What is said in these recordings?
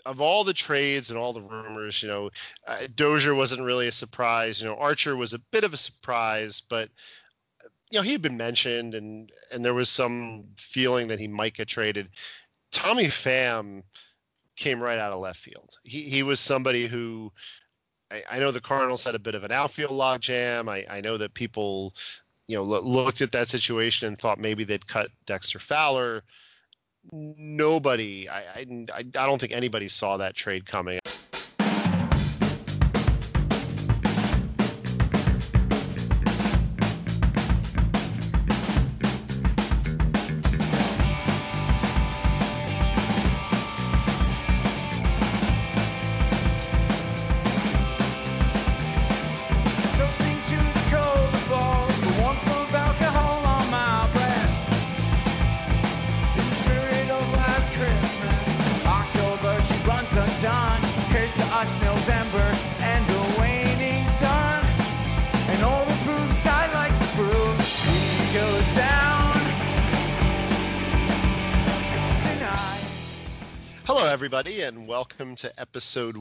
of all the trades and all the rumors, Dozier wasn't really a surprise. Archer was a bit of a surprise, but he had been mentioned, and there was some feeling that he might get traded. Tommy Pham came right out of left field. He was somebody who I know the Cardinals had a bit of an outfield logjam. I know that people, looked at that situation and thought maybe they'd cut Dexter Fowler. Nobody, I don't think anybody saw that trade coming. Everybody, and welcome to episode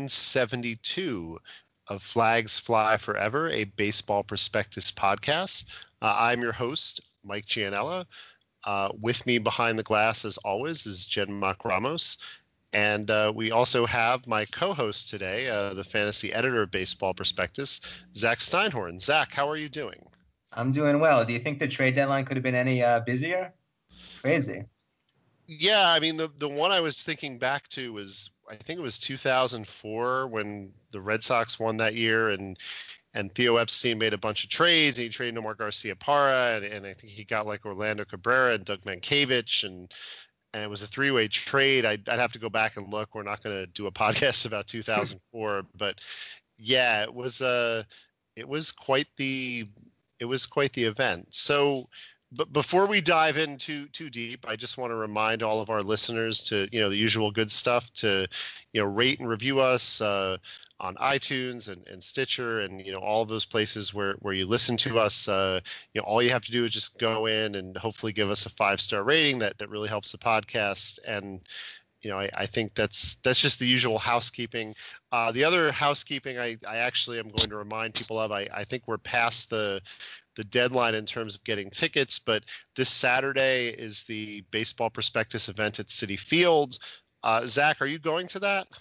172 of Flags Fly Forever, a baseball prospectus podcast. I'm your host, Mike Gianella. With me behind the glass, as always, is Jen Mock Ramos. And we also have my co-host today, the fantasy editor of Baseball Prospectus, Zach Steinhorn. Zach, how are you doing? I'm doing well. Do you think the trade deadline could have been any busier? Crazy. Yeah, I mean, the one I was thinking back to was, I think it was 2004 when the Red Sox won that year, and Theo Epstein made a bunch of trades, and he traded Nomar Garciaparra, and I think he got like Orlando Cabrera and Doug Mankiewicz, and it was a three-way trade. I'd have to go back and look. We're not going to do a podcast about 2004, but yeah, it was quite the event. So. But before we dive in too deep, I just want to remind all of our listeners to, the usual good stuff, to, rate and review us on iTunes and Stitcher and, all of those places where you listen to us. All you have to do is just go in and hopefully give us a 5-star rating. That really helps the podcast. And, I think that's just the usual housekeeping. The other housekeeping I actually am going to remind people of, I think we're past the deadline in terms of getting tickets, but this Saturday is the Baseball Prospectus event at Citi Field. Zach, are you going to that?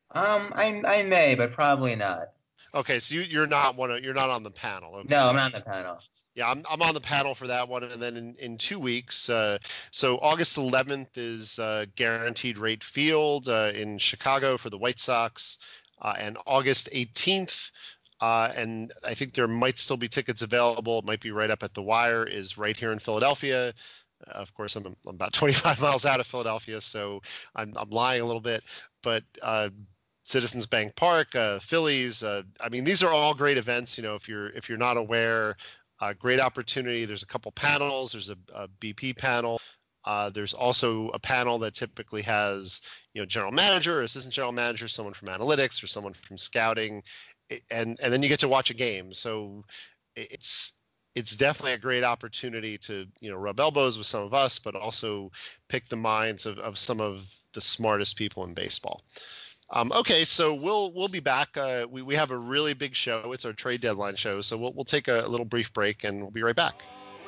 I may, but probably not. Okay, so you're not on the panel. Okay. No, I'm not on the panel. Yeah, I'm on the panel for that one, and then in 2 weeks, so August 11th is Guaranteed Rate Field in Chicago for the White Sox, and August 18th. And I think there might still be tickets available. It might be right up at the wire, is right here in Philadelphia. Of course, I'm about 25 miles out of Philadelphia, so I'm lying a little bit. But Citizens Bank Park, Phillies. These are all great events. If you're not aware, great opportunity. There's a couple panels. There's a BP panel. There's also a panel that typically has general manager, assistant general manager, someone from analytics, or someone from scouting. And then you get to watch a game. So it's definitely a great opportunity to, rub elbows with some of us, but also pick the minds of some of the smartest people in baseball. Okay, so we'll be back. We have a really big show. It's our trade deadline show. So we'll take a little brief break and we'll be right back.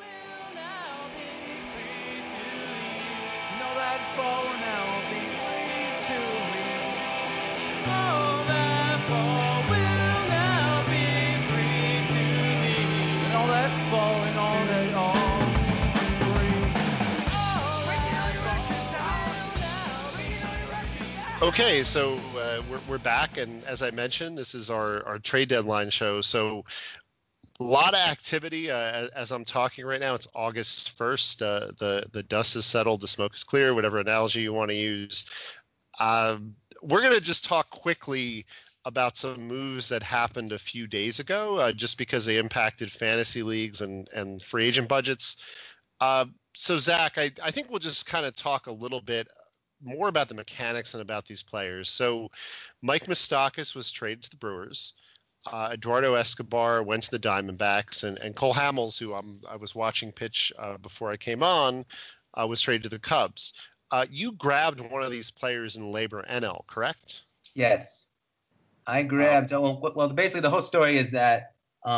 Okay, so we're back, and as I mentioned, this is our trade deadline show. So a lot of activity as I'm talking right now. It's August 1st. The dust is settled, the smoke is clear, whatever analogy you want to use. We're going to just talk quickly about some moves that happened a few days ago, just because they impacted fantasy leagues and free agent budgets. So Zach, I think we'll just kind of talk a little bit more about the mechanics and about these players. So Mike Moustakas was traded to the Brewers. Eduardo Escobar went to the Diamondbacks, and Cole Hamels, who I was watching pitch before I came on, was traded to the Cubs. You grabbed one of these players in Labor NL, correct? Yes, I grabbed. Well, basically the whole story is that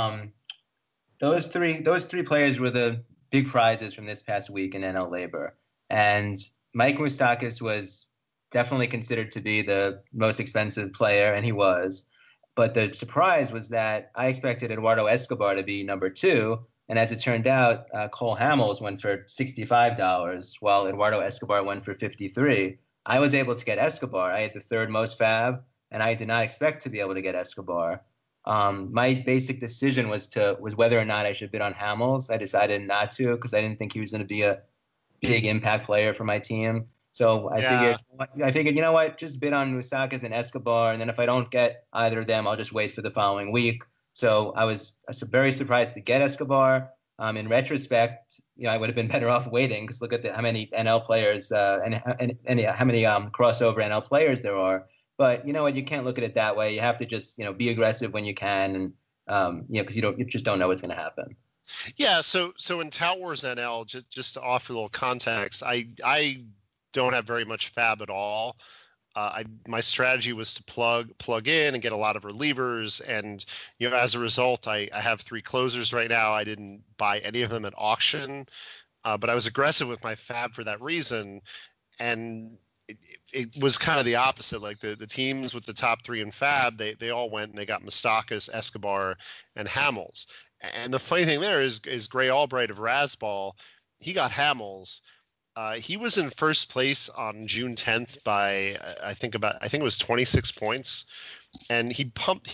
those three players were the big prizes from this past week in NL Labor, and Mike Moustakas was definitely considered to be the most expensive player, and he was. But the surprise was that I expected Eduardo Escobar to be number 2, and as it turned out, Cole Hamels went for $65, while Eduardo Escobar went for $53. I was able to get Escobar. I had the third most fab, and I did not expect to be able to get Escobar. My basic decision was whether or not I should bid on Hamels. I decided not to because I didn't think he was going to be a big impact player for my team. So I figured, you know what, just bid on Moustakas and Escobar, and then if I don't get either of them, I'll just wait for the following week. So I was very surprised to get Escobar. In retrospect, I would have been better off waiting because look at how many NL players and how many crossover NL players there are. But you know what, you can't look at it that way. You have to just be aggressive when you can, and because you just don't know what's going to happen. Yeah. So in Tout Wars NL, just to offer a little context, I don't have very much fab at all. My strategy was to plug in and get a lot of relievers, and as a result, I have 3 closers right now. I didn't buy any of them at auction, but I was aggressive with my fab for that reason, and it was kind of the opposite. Like the teams with the top 3 in fab, they all went and they got Moustakas, Escobar, and Hamels. And the funny thing there is Gray Albright of Razzball, he got Hamels. He was in first place on June 10th by I think it was 26 points, and he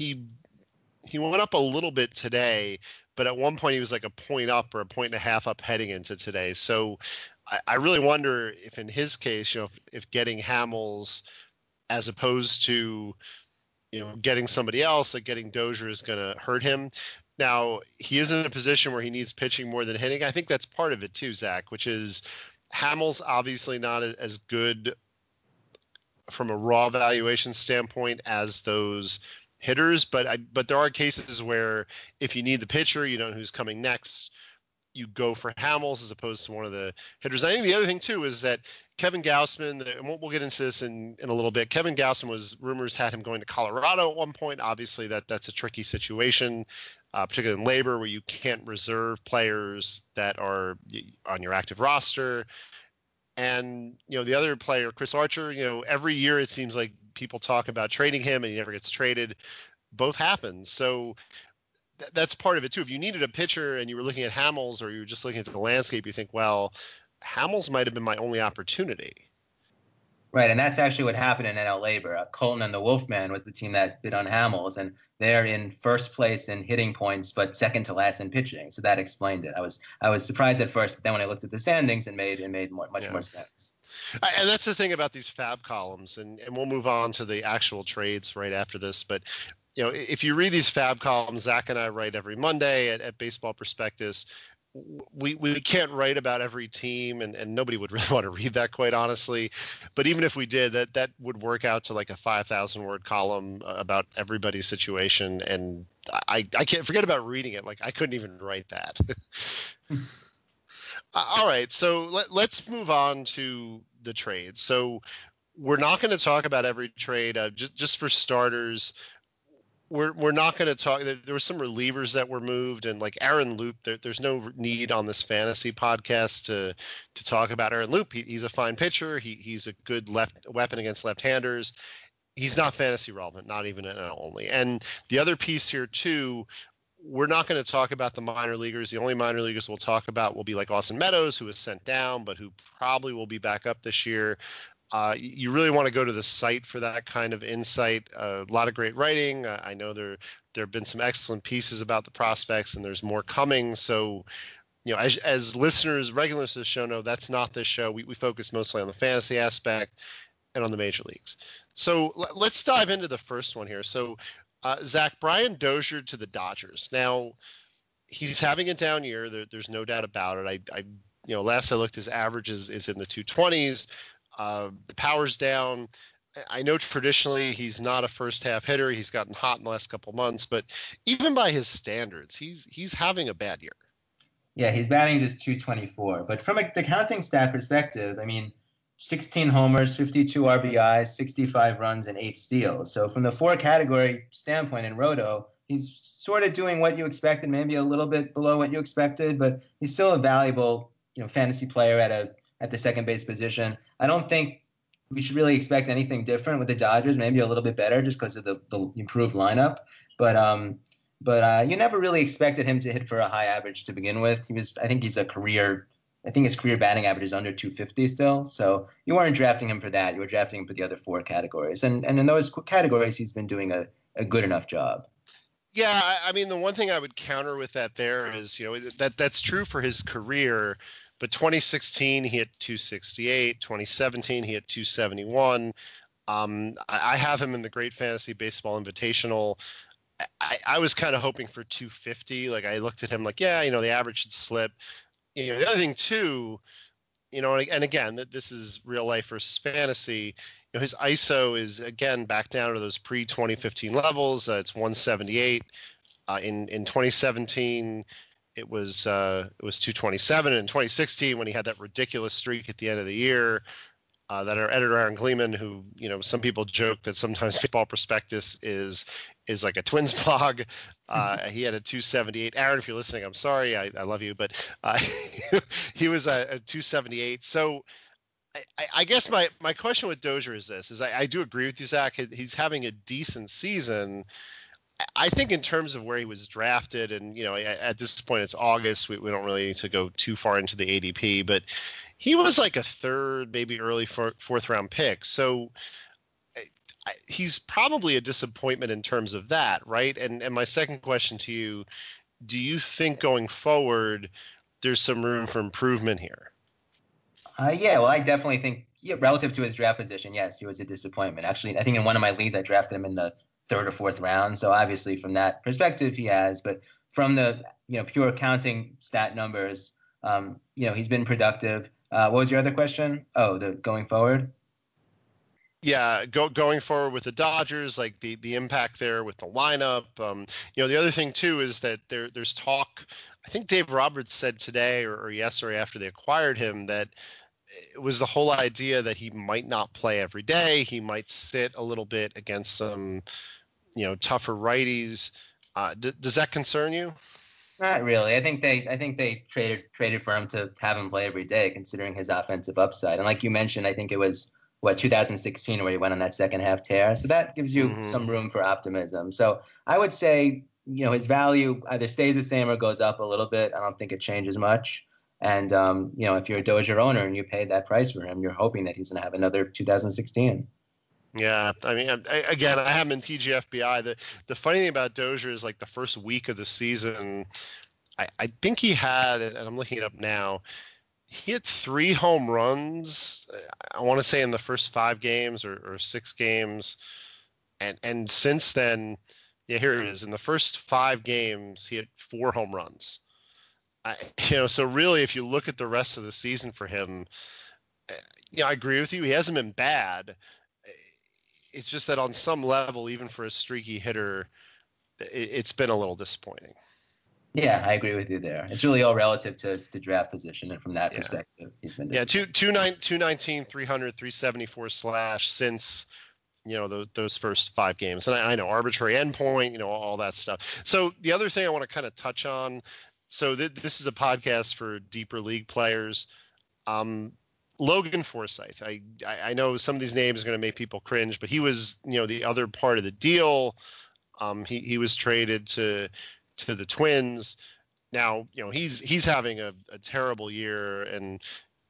went up a little bit today, but at one point he was like a point up or a point and a half up heading into today. So I really wonder if in his case, if getting Hamels as opposed to getting somebody else, like getting Dozier, is going to hurt him. Now he is in a position where he needs pitching more than hitting. I think that's part of it too, Zach, which is Hamels obviously not as good from a raw valuation standpoint as those hitters, but there are cases where if you need the pitcher, you don't know who's coming next, you go for Hamels as opposed to one of the hitters. I think the other thing too is that Kevin Gausman, and we'll get into this in a little bit. Kevin Gausman rumors had him going to Colorado at one point. Obviously that's a tricky situation, particularly in Labor, where you can't reserve players that are on your active roster. And the other player, Chris Archer, every year it seems like people talk about trading him and he never gets traded. Both happen. So that's part of it too. If you needed a pitcher and you were looking at Hamels, or you were just looking at the landscape, you think, well, Hamels might have been my only opportunity. Right, and that's actually what happened in NL Labor. Colton and the Wolfman was the team that bid on Hamels, and they're in first place in hitting points, but second to last in pitching. So that explained it. I was surprised at first, but then when I looked at the standings, it made much more sense. And that's the thing about these fab columns, and we'll move on to the actual trades right after this. But if you read these fab columns, Zach and I write every Monday at Baseball Prospectus. We can't write about every team, and nobody would really want to read that, quite honestly. But even if we did, that would work out to like a 5,000 word column about everybody's situation, and I can't forget about reading it. Like I couldn't even write that. All right, so let's move on to the trades. So we're not going to talk about every trade. Just for starters, we're not going to talk. There were some relievers that were moved, and like Aaron Loup, there's no need on this fantasy podcast to talk about Aaron Loup. He's a fine pitcher. He's a good left weapon against left-handers. He's not fantasy relevant, not even only. And the other piece here too, we're not going to talk about the minor leaguers. The only minor leaguers we'll talk about will be like Austin Meadows, who was sent down, but who probably will be back up this year. You really want to go to the site for that kind of insight. A lot of great writing. I know there have been some excellent pieces about the prospects, and there's more coming. So, as listeners, regulars to the show know, that's not this show. We focus mostly on the fantasy aspect and on the major leagues. So let's dive into the first one here. So, Zach, Brian Dozier to the Dodgers. Now, he's having a down year. There's no doubt about it. Last I looked, his average is in the 220s. The power's down. I know traditionally he's not a first half hitter. He's gotten hot in the last couple months, but even by his standards, he's having a bad year. Yeah, he's batting just 224. But from the counting stat perspective, I mean, 16 homers, 52 RBIs, 65 runs, and 8 steals. So from the 4 category standpoint in Roto, he's sort of doing what you expected, maybe a little bit below what you expected, but he's still a valuable, fantasy player at the second base position. I don't think we should really expect anything different with the Dodgers. Maybe a little bit better just because of the improved lineup. But you never really expected him to hit for a high average to begin with. I think his career batting average is under 250 still. So you weren't drafting him for that. You were drafting him for the other 4 categories. And in those categories, he's been doing a good enough job. Yeah, I mean, the one thing I would counter with that there is, that's true for his career. But 2016, he hit 268. 2017, he hit 271. I have him in the Great Fantasy Baseball Invitational. I was kind of hoping for 250. Like, I looked at him like, yeah, the average should slip. The other thing too, and again, this is real life versus fantasy. His ISO is again back down to those pre-2015 levels. It's 178. In 2017, it was 227. And in 2016, when he had that ridiculous streak at the end of the year, that our editor Aaron Gleeman, who some people joke that sometimes Baseball Prospectus is like a Twins blog. He had a 278. Aaron, if you're listening, I'm sorry. I love you, but he was a 278. So I guess my question with Dozier is this: I do agree with you, Zach. He's having a decent season. I think in terms of where he was drafted, and at this point it's August. We don't really need to go too far into the ADP, but he was like a third, maybe early fourth round pick. So he's probably a disappointment in terms of that, right? And my second question to you, do you think going forward there's some room for improvement here? Yeah, well, I definitely think relative to his draft position, yes, he was a disappointment. Actually, I think in one of my leagues I drafted him in the 3rd or 4th round. So obviously from that perspective he has, but from the pure counting stat numbers, he's been productive. What was your other question? Oh, the going forward. Yeah, going forward with the Dodgers, like the impact there with the lineup. The other thing too is that there's talk. I think Dave Roberts said today or yesterday after they acquired him that it was the whole idea that he might not play every day. He might sit a little bit against some, tougher righties. Does that concern you? Not really. I think they traded for him to have him play every day, considering his offensive upside. And like you mentioned, I think it was 2016 where he went on that second half tear. So that gives you some room for optimism. So I would say, his value either stays the same or goes up a little bit. I don't think it changes much. And, if you're a Dozier owner and you pay that price for him, you're hoping that he's going to have another 2016. Yeah, I mean, again, I have him in TGFBI. The funny thing about Dozier is like the first week of the season, I think he had, and I'm looking it up now, he had 3 home runs, I want to say in the first 5 games or 6 games. And since then, yeah, here it is. In the first 5 games, he had 4 home runs. So really, if you look at the rest of the season for him, I agree with you. He hasn't been bad. It's just that on some level, even for a streaky hitter, it's been a little disappointing. Yeah, I agree with you there. It's really all relative to the draft position, and from that perspective, he's been 219, 300, 374 slash since those first 5 games. And I know arbitrary endpoint, all that stuff. So the other thing I want to kind of touch on. So this is a podcast for deeper league players. Logan Forsythe. I know some of these names are going to make people cringe, but he was, the other part of the deal. He was traded to the Twins. Now, he's having a terrible year. And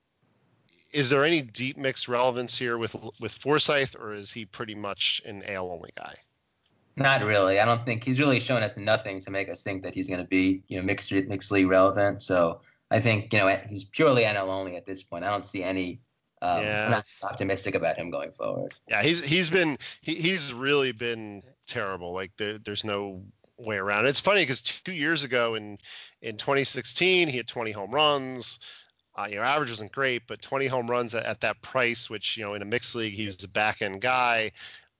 is there any deep mix relevance here with Forsythe, or is he pretty much an AL only guy? Not really. I don't think he's really shown us nothing to make us think that he's going to be, mixed league relevant. So I think, he's purely NL only at this point. I don't see any. I'm not optimistic about him going forward. Yeah, he's really been terrible. Like there's no way around it. It's funny because 2 years ago in 2016 he had 20 home runs. Average wasn't great, but 20 home runs at that price, which in a mixed league he was a back end guy.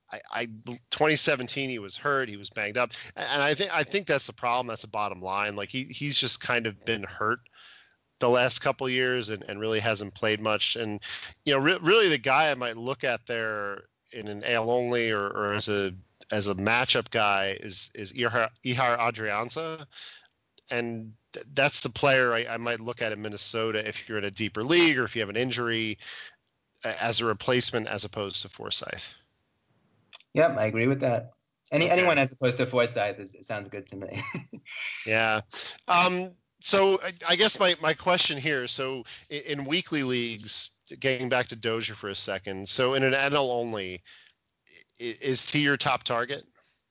2017 he was hurt, he was banged up, and I think that's the problem. That's the bottom line. Like he's just kind of been hurt the last couple of years and really hasn't played much. And, really the guy I might look at there in an AL only or as a matchup guy is Ihar Adrianza. And that's the player I might look at in Minnesota if you're in a deeper league or if you have an injury as a replacement as opposed to Forsythe. Yep, I agree with that. Anyone as opposed to Forsythe sounds good to me. Yeah. So I guess my question here, so in weekly leagues, getting back to Dozier for a second, so in an NL only, is he your top target?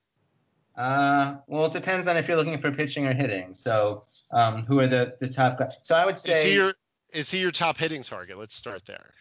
Well, it depends on if you're looking for pitching or hitting. So who are the top guys? So I would say... Is he your top hitting target? Let's start there.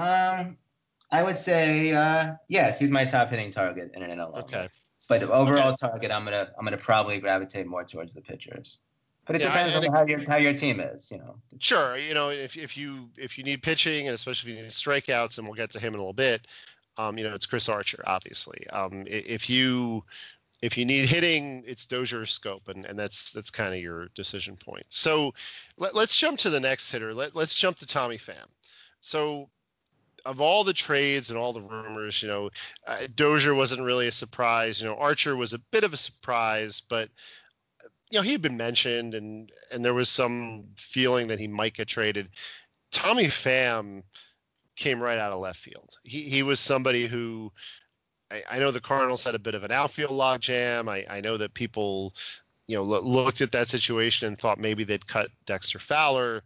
I would say yes, he's my top hitting target in an NL only. Okay. But overall target, I'm gonna probably gravitate more towards the pitchers. But it depends on how your team is, Sure, if you need pitching and especially if you need strikeouts, and we'll get to him in a little bit, it's Chris Archer, obviously. If you need hitting, it's Dozier or Schoop, and that's kind of your decision point. So let's jump to the next hitter. Let's jump to Tommy Pham. So of all the trades and all the rumors, Dozier wasn't really a surprise. Archer was a bit of a surprise, but he had been mentioned, and there was some feeling that he might get traded. Tommy Pham came right out of left field. He was somebody who I know the Cardinals had a bit of an outfield logjam. I know that people, looked at that situation and thought maybe they'd cut Dexter Fowler.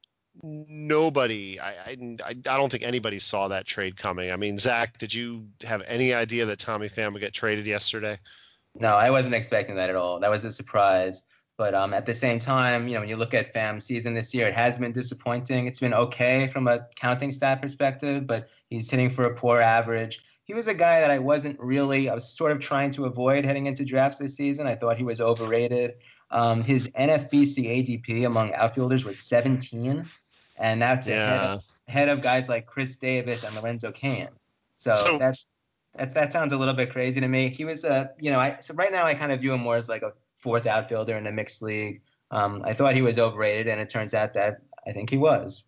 Nobody, I don't think anybody saw that trade coming. I mean, Zach, did you have any idea that Tommy Pham would get traded yesterday? No, I wasn't expecting that at all. That was a surprise. But at the same time, when you look at Pham's season this year, it has been disappointing. It's been okay from a counting stat perspective, but he's hitting for a poor average. He was a guy that I was sort of trying to avoid heading into drafts this season. I thought he was overrated. His NFBC ADP among outfielders was 17, and that's ahead of guys like Chris Davis and Lorenzo Cain. So that sounds a little bit crazy to me. He was so right now I kind of view him more as like a fourth outfielder in a mixed league. I thought he was overrated, and it turns out that I think he was.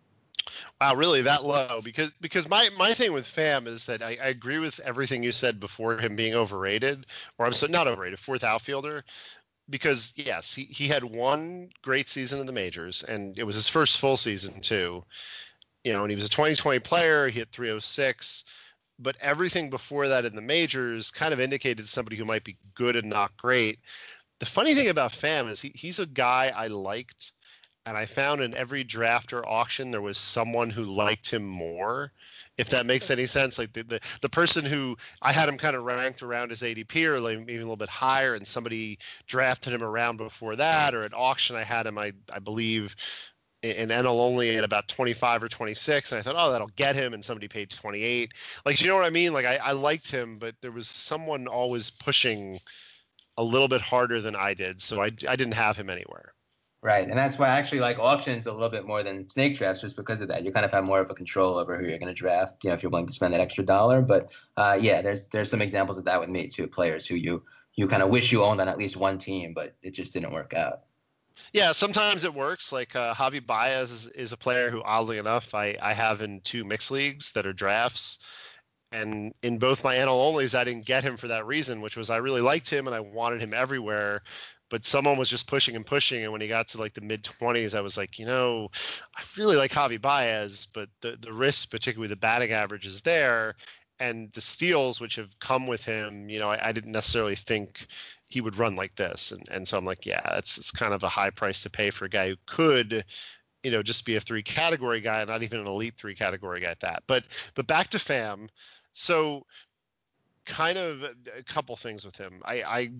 Wow, really that low? Because my thing with Pham is that I agree with everything you said before him being overrated, or I'm sorry, not overrated, fourth outfielder. Because yes, he had one great season in the majors, and it was his first full season too. And he was a 2020 player. He hit 306. But everything before that in the majors kind of indicated somebody who might be good and not great. The funny thing about Pham is he's a guy I liked, and I found in every draft or auction there was someone who liked him more, if that makes any sense. Like the person who I had him kind of ranked around his ADP or like maybe a little bit higher, and somebody drafted him around before that, or at auction I had him, I believe, in NL only at about 25 or 26, and I thought, oh, that'll get him, and somebody paid 28. Like, you know what I mean? Like, I liked him, but there was someone always pushing a little bit harder than I did, so I didn't have him anywhere. Right, and that's why I actually like auctions a little bit more than snake drafts, just because of that. You kind of have more of a control over who you're going to draft, if you're willing to spend that extra dollar. But there's some examples of that with me too, players who you kind of wish you owned on at least one team, but it just didn't work out. Yeah, sometimes it works. Like Javi Baez is a player who, oddly enough, I have in 2 mixed leagues that are drafts. And in both my NL onlys, I didn't get him for that reason, which was I really liked him and I wanted him everywhere. But someone was just pushing and pushing. And when he got to like the mid-20s, I was like, I really like Javi Baez, but the risk, particularly the batting average, is there. And the steals, which have come with him, I didn't necessarily think he would run like this. And so I'm like, yeah, it's kind of a high price to pay for a guy who could, just be a 3-category guy, not even an elite 3-category guy at that. But back to Pham. So kind of a couple things with him. I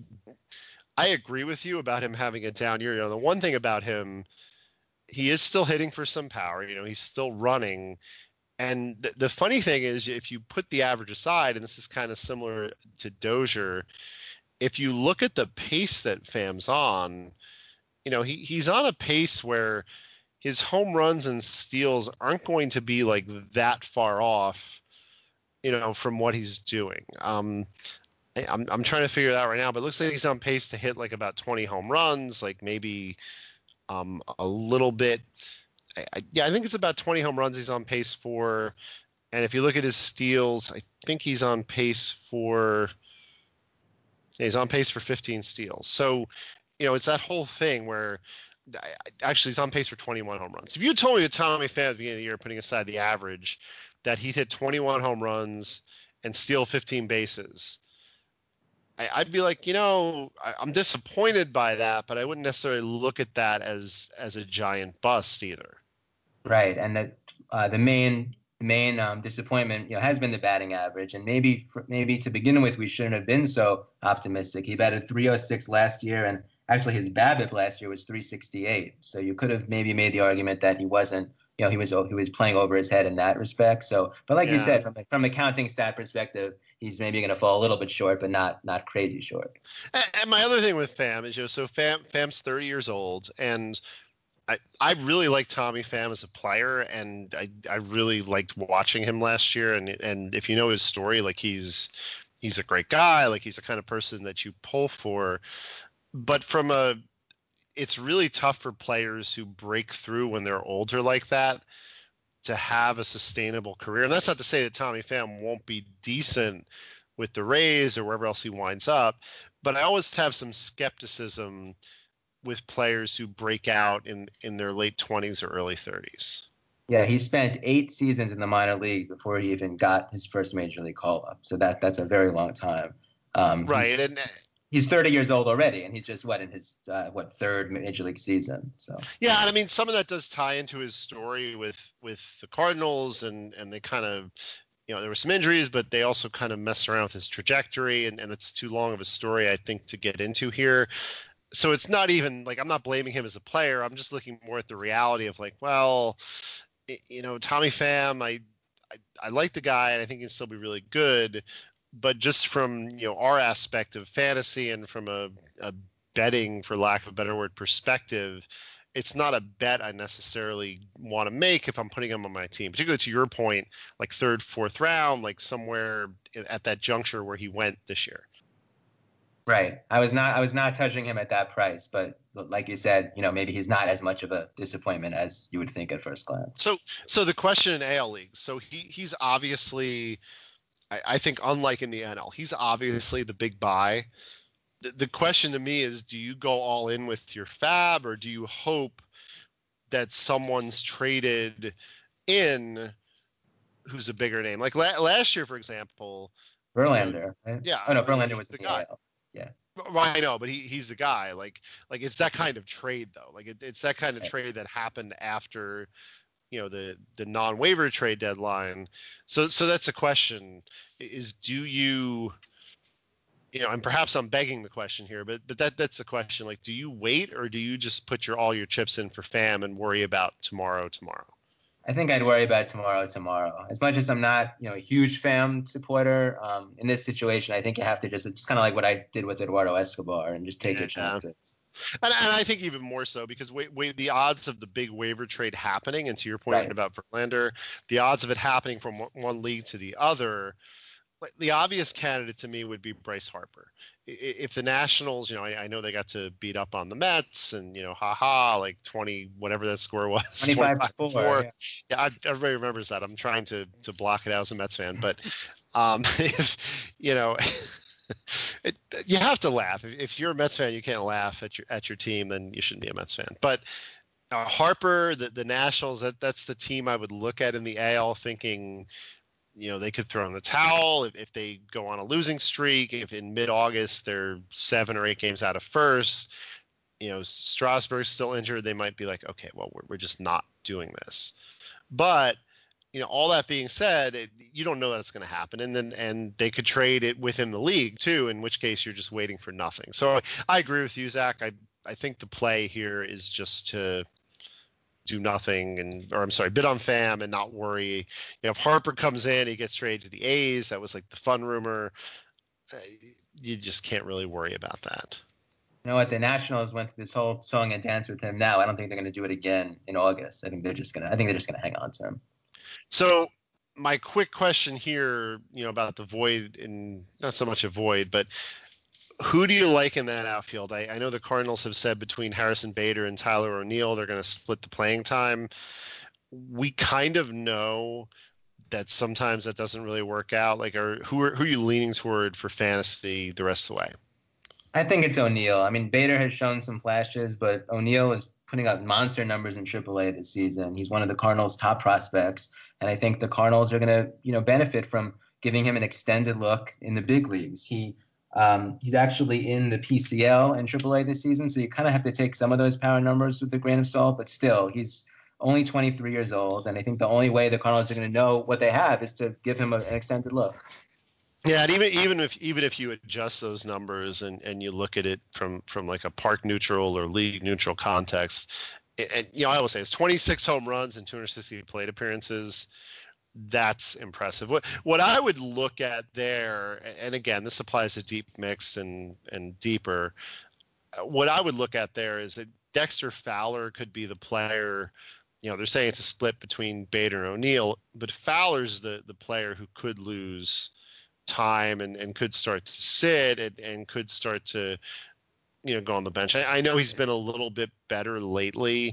agree with you about him having a down year. The one thing about him, he is still hitting for some power. He's still running. And the funny thing is, if you put the average aside, and this is kind of similar to Dozier, if you look at the pace that Pham's on, he's on a pace where his home runs and steals aren't going to be like that far off, from what he's doing. I'm trying to figure it out right now, but it looks like he's on pace to hit like about 20 home runs, like maybe A little bit. I think it's about 20 home runs he's on pace for. And if you look at his steals, I think he's on pace for 15 steals. So, it's that whole thing where actually he's on pace for 21 home runs. If you told me that Tommy Pham at the beginning of the year, putting aside the average, that he'd hit 21 home runs and steal 15 bases, I'd be like, I'm disappointed by that, but I wouldn't necessarily look at that as a giant bust either. Right, and the main disappointment, has been the batting average, and maybe to begin with, we shouldn't have been so optimistic. He batted .306 last year, and actually his BABIP last year was .368. So you could have maybe made the argument that he wasn't, he was playing over his head in that respect. So, but like you said, from a counting stat perspective, he's maybe going to fall a little bit short, but not crazy short. And my other thing with Pham is, so Pham's 30 years old, and I really like Tommy Pham as a player, and I really liked watching him last year. And if you know his story, like he's a great guy, like he's the kind of person that you pull for. But it's really tough for players who break through when they're older like that to have a sustainable career. And that's not to say that Tommy Pham won't be decent with the Rays or wherever else he winds up, but I always have some skepticism with players who break out in their late 20s or early 30s. Yeah, he spent 8 seasons in the minor leagues before he even got his first major league call-up. So that's a very long time. Right. He's 30 years old already, and he's just in his third major league season. So yeah, and I mean some of that does tie into his story with the Cardinals, and they kind of, there were some injuries, but they also kind of messed around with his trajectory, and it's too long of a story I think to get into here. So it's not even like I'm not blaming him as a player. I'm just looking more at the reality of like, well, Tommy Pham, I like the guy, and I think he can still be really good. But just from our aspect of fantasy and from a betting, for lack of a better word, perspective, it's not a bet I necessarily want to make if I'm putting him on my team. Particularly to your point, like 3rd, 4th round, like somewhere at that juncture where he went this year. Right. I was not touching him at that price, but like you said, maybe he's not as much of a disappointment as you would think at first glance. So the question in AL leagues, so he's obviously, I think unlike in the NL, he's obviously the big buy. The question to me is, do you go all in with your fab, or do you hope that someone's traded in who's a bigger name? Like last year, for example. Verlander, right? Yeah. Oh, no, Verlander was the guy. AL. Yeah. Well, I know, but he's the guy. Like it's that kind of trade, though. Like it's that kind of trade that happened after the non-waiver trade deadline. So that's a question, is do you and perhaps I'm begging the question here, but that's the question. Like, do you wait, or do you just put all your chips in for Pham and worry about tomorrow? I think I'd worry about tomorrow. As much as I'm not, a huge Pham supporter, in this situation, I think you have to it's kind of like what I did with Eduardo Escobar, and just take your chances. And I think even more so because the odds of the big waiver trade happening, and to your point about Verlander, the odds of it happening from one league to the other, like the obvious candidate to me would be Bryce Harper. If the Nationals, I know they got to beat up on the Mets, and like 20 whatever that score was, 25-4. Yeah, everybody remembers that. I'm trying to block it out as a Mets fan, but if you have to laugh. If you're a Mets fan, you can't laugh at your team, then you shouldn't be a Mets fan. But Harper, the Nationals, that's the team I would look at in the AL thinking, they could throw in the towel if they go on a losing streak. If in mid-August they're 7 or 8 games out of first, Strasburg's still injured, they might be like, okay, well, we're just not doing this. But all that being said, you don't know that's going to happen, and they could trade it within the league too, in which case you're just waiting for nothing. So I agree with you, Zach. I think the play here is just to do nothing, bid on Pham and not worry. If Harper comes in, he gets traded to the A's. That was like the fun rumor. You just can't really worry about that. You know what? The Nationals went through this whole song and dance with him. Now I don't think they're going to do it again in August. I think they're just going to hang on to him. So my quick question here, about the void, and not so much a void, but Who do you like in that outfield? I know the Cardinals have said between Harrison Bader and Tyler O'Neill, they're going to split the playing time. We kind of know that sometimes that doesn't really work out. Like, who are you leaning toward for fantasy the rest of the way? I think it's O'Neill. I mean, Bader has shown some flashes, but O'Neill is putting up monster numbers in AAA this season. He's one of the Cardinals' top prospects, and I think the Cardinals are going to, benefit from giving him an extended look in the big leagues. He's actually in the PCL in AAA this season, so you kind of have to take some of those power numbers with a grain of salt. But still, he's only 23 years old, and I think the only way the Cardinals are going to know what they have is to give him an extended look. Yeah, and even if you adjust those numbers and you look at it from like a park neutral or league neutral context, and I always say it's 26 home runs and 260 plate appearances. That's impressive. What I would look at there, and again, this applies to deep mix and deeper. What I would look at there is that Dexter Fowler could be the player. They're saying it's a split between Bader and O'Neill, but Fowler's the player who could lose time and could start to sit and could start to go on the bench. I know he's been a little bit better lately,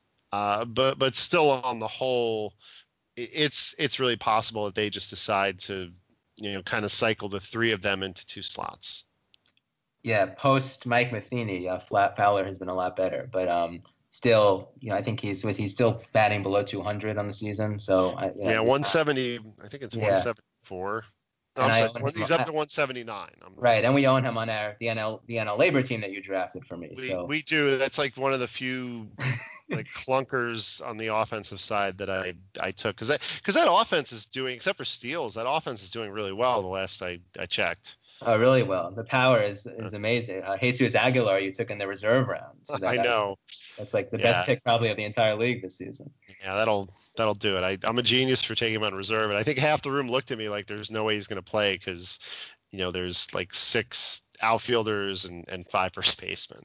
but still on the whole, it's really possible that they just decide to kind of cycle the three of them into two slots. Yeah, post Mike Matheny, Fowler has been a lot better, but still, I think he's still batting below 200 on the season. So 170. I think it's 174. No, I'm sorry, he's up to 179. Right, and we own him on the NL Labor team that you drafted for me. We do. That's like one of the few like clunkers on the offensive side that I took because that offense is doing, except for steals, that offense is doing really well. The last I checked. Oh, really well. The power is amazing. Jesus Aguilar, you took in the reserve round. So I know. That's like the best pick probably of the entire league this season. Yeah, that'll do it. I'm a genius for taking him on reserve, and I think half the room looked at me like there's no way he's going to play because, there's like 6 outfielders and 5 first basemen.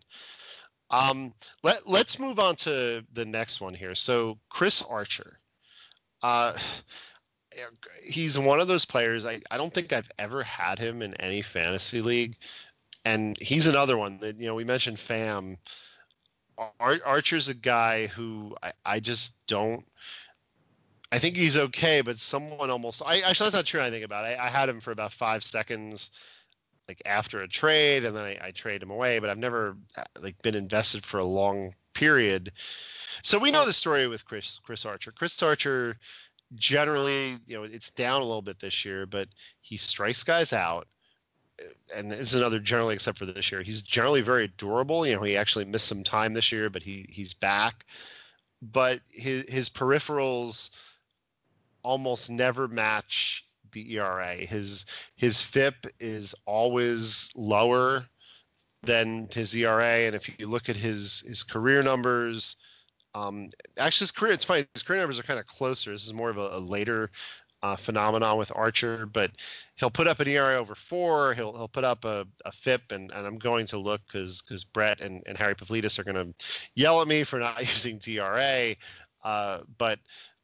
Let's move on to the next one here. So Chris Archer. He's one of those players. I don't think I've ever had him in any fantasy league, and he's another one that we mentioned. Pham. Archer's a guy who I just don't. I think he's okay, but someone almost. Actually, that's not true. I think about it. I had him for about 5 seconds, like after a trade, and then I trade him away. But I've never like been invested for a long period. So we know the story with Chris Archer. Chris Archer. Generally, it's down a little bit this year, but he strikes guys out. And this is another generally, except for this year, he's generally very durable. He actually missed some time this year, but he's back. But his peripherals almost never match the ERA. His FIP is always lower than his ERA. And if you look at his career numbers, actually, it's funny. His career numbers are kind of closer. This is more of a later phenomenon with Archer, but he'll put up an ERA over 4. He'll put up a FIP, and I'm going to look because Brett and Harry Pavlidis are going to yell at me for not using DRA. But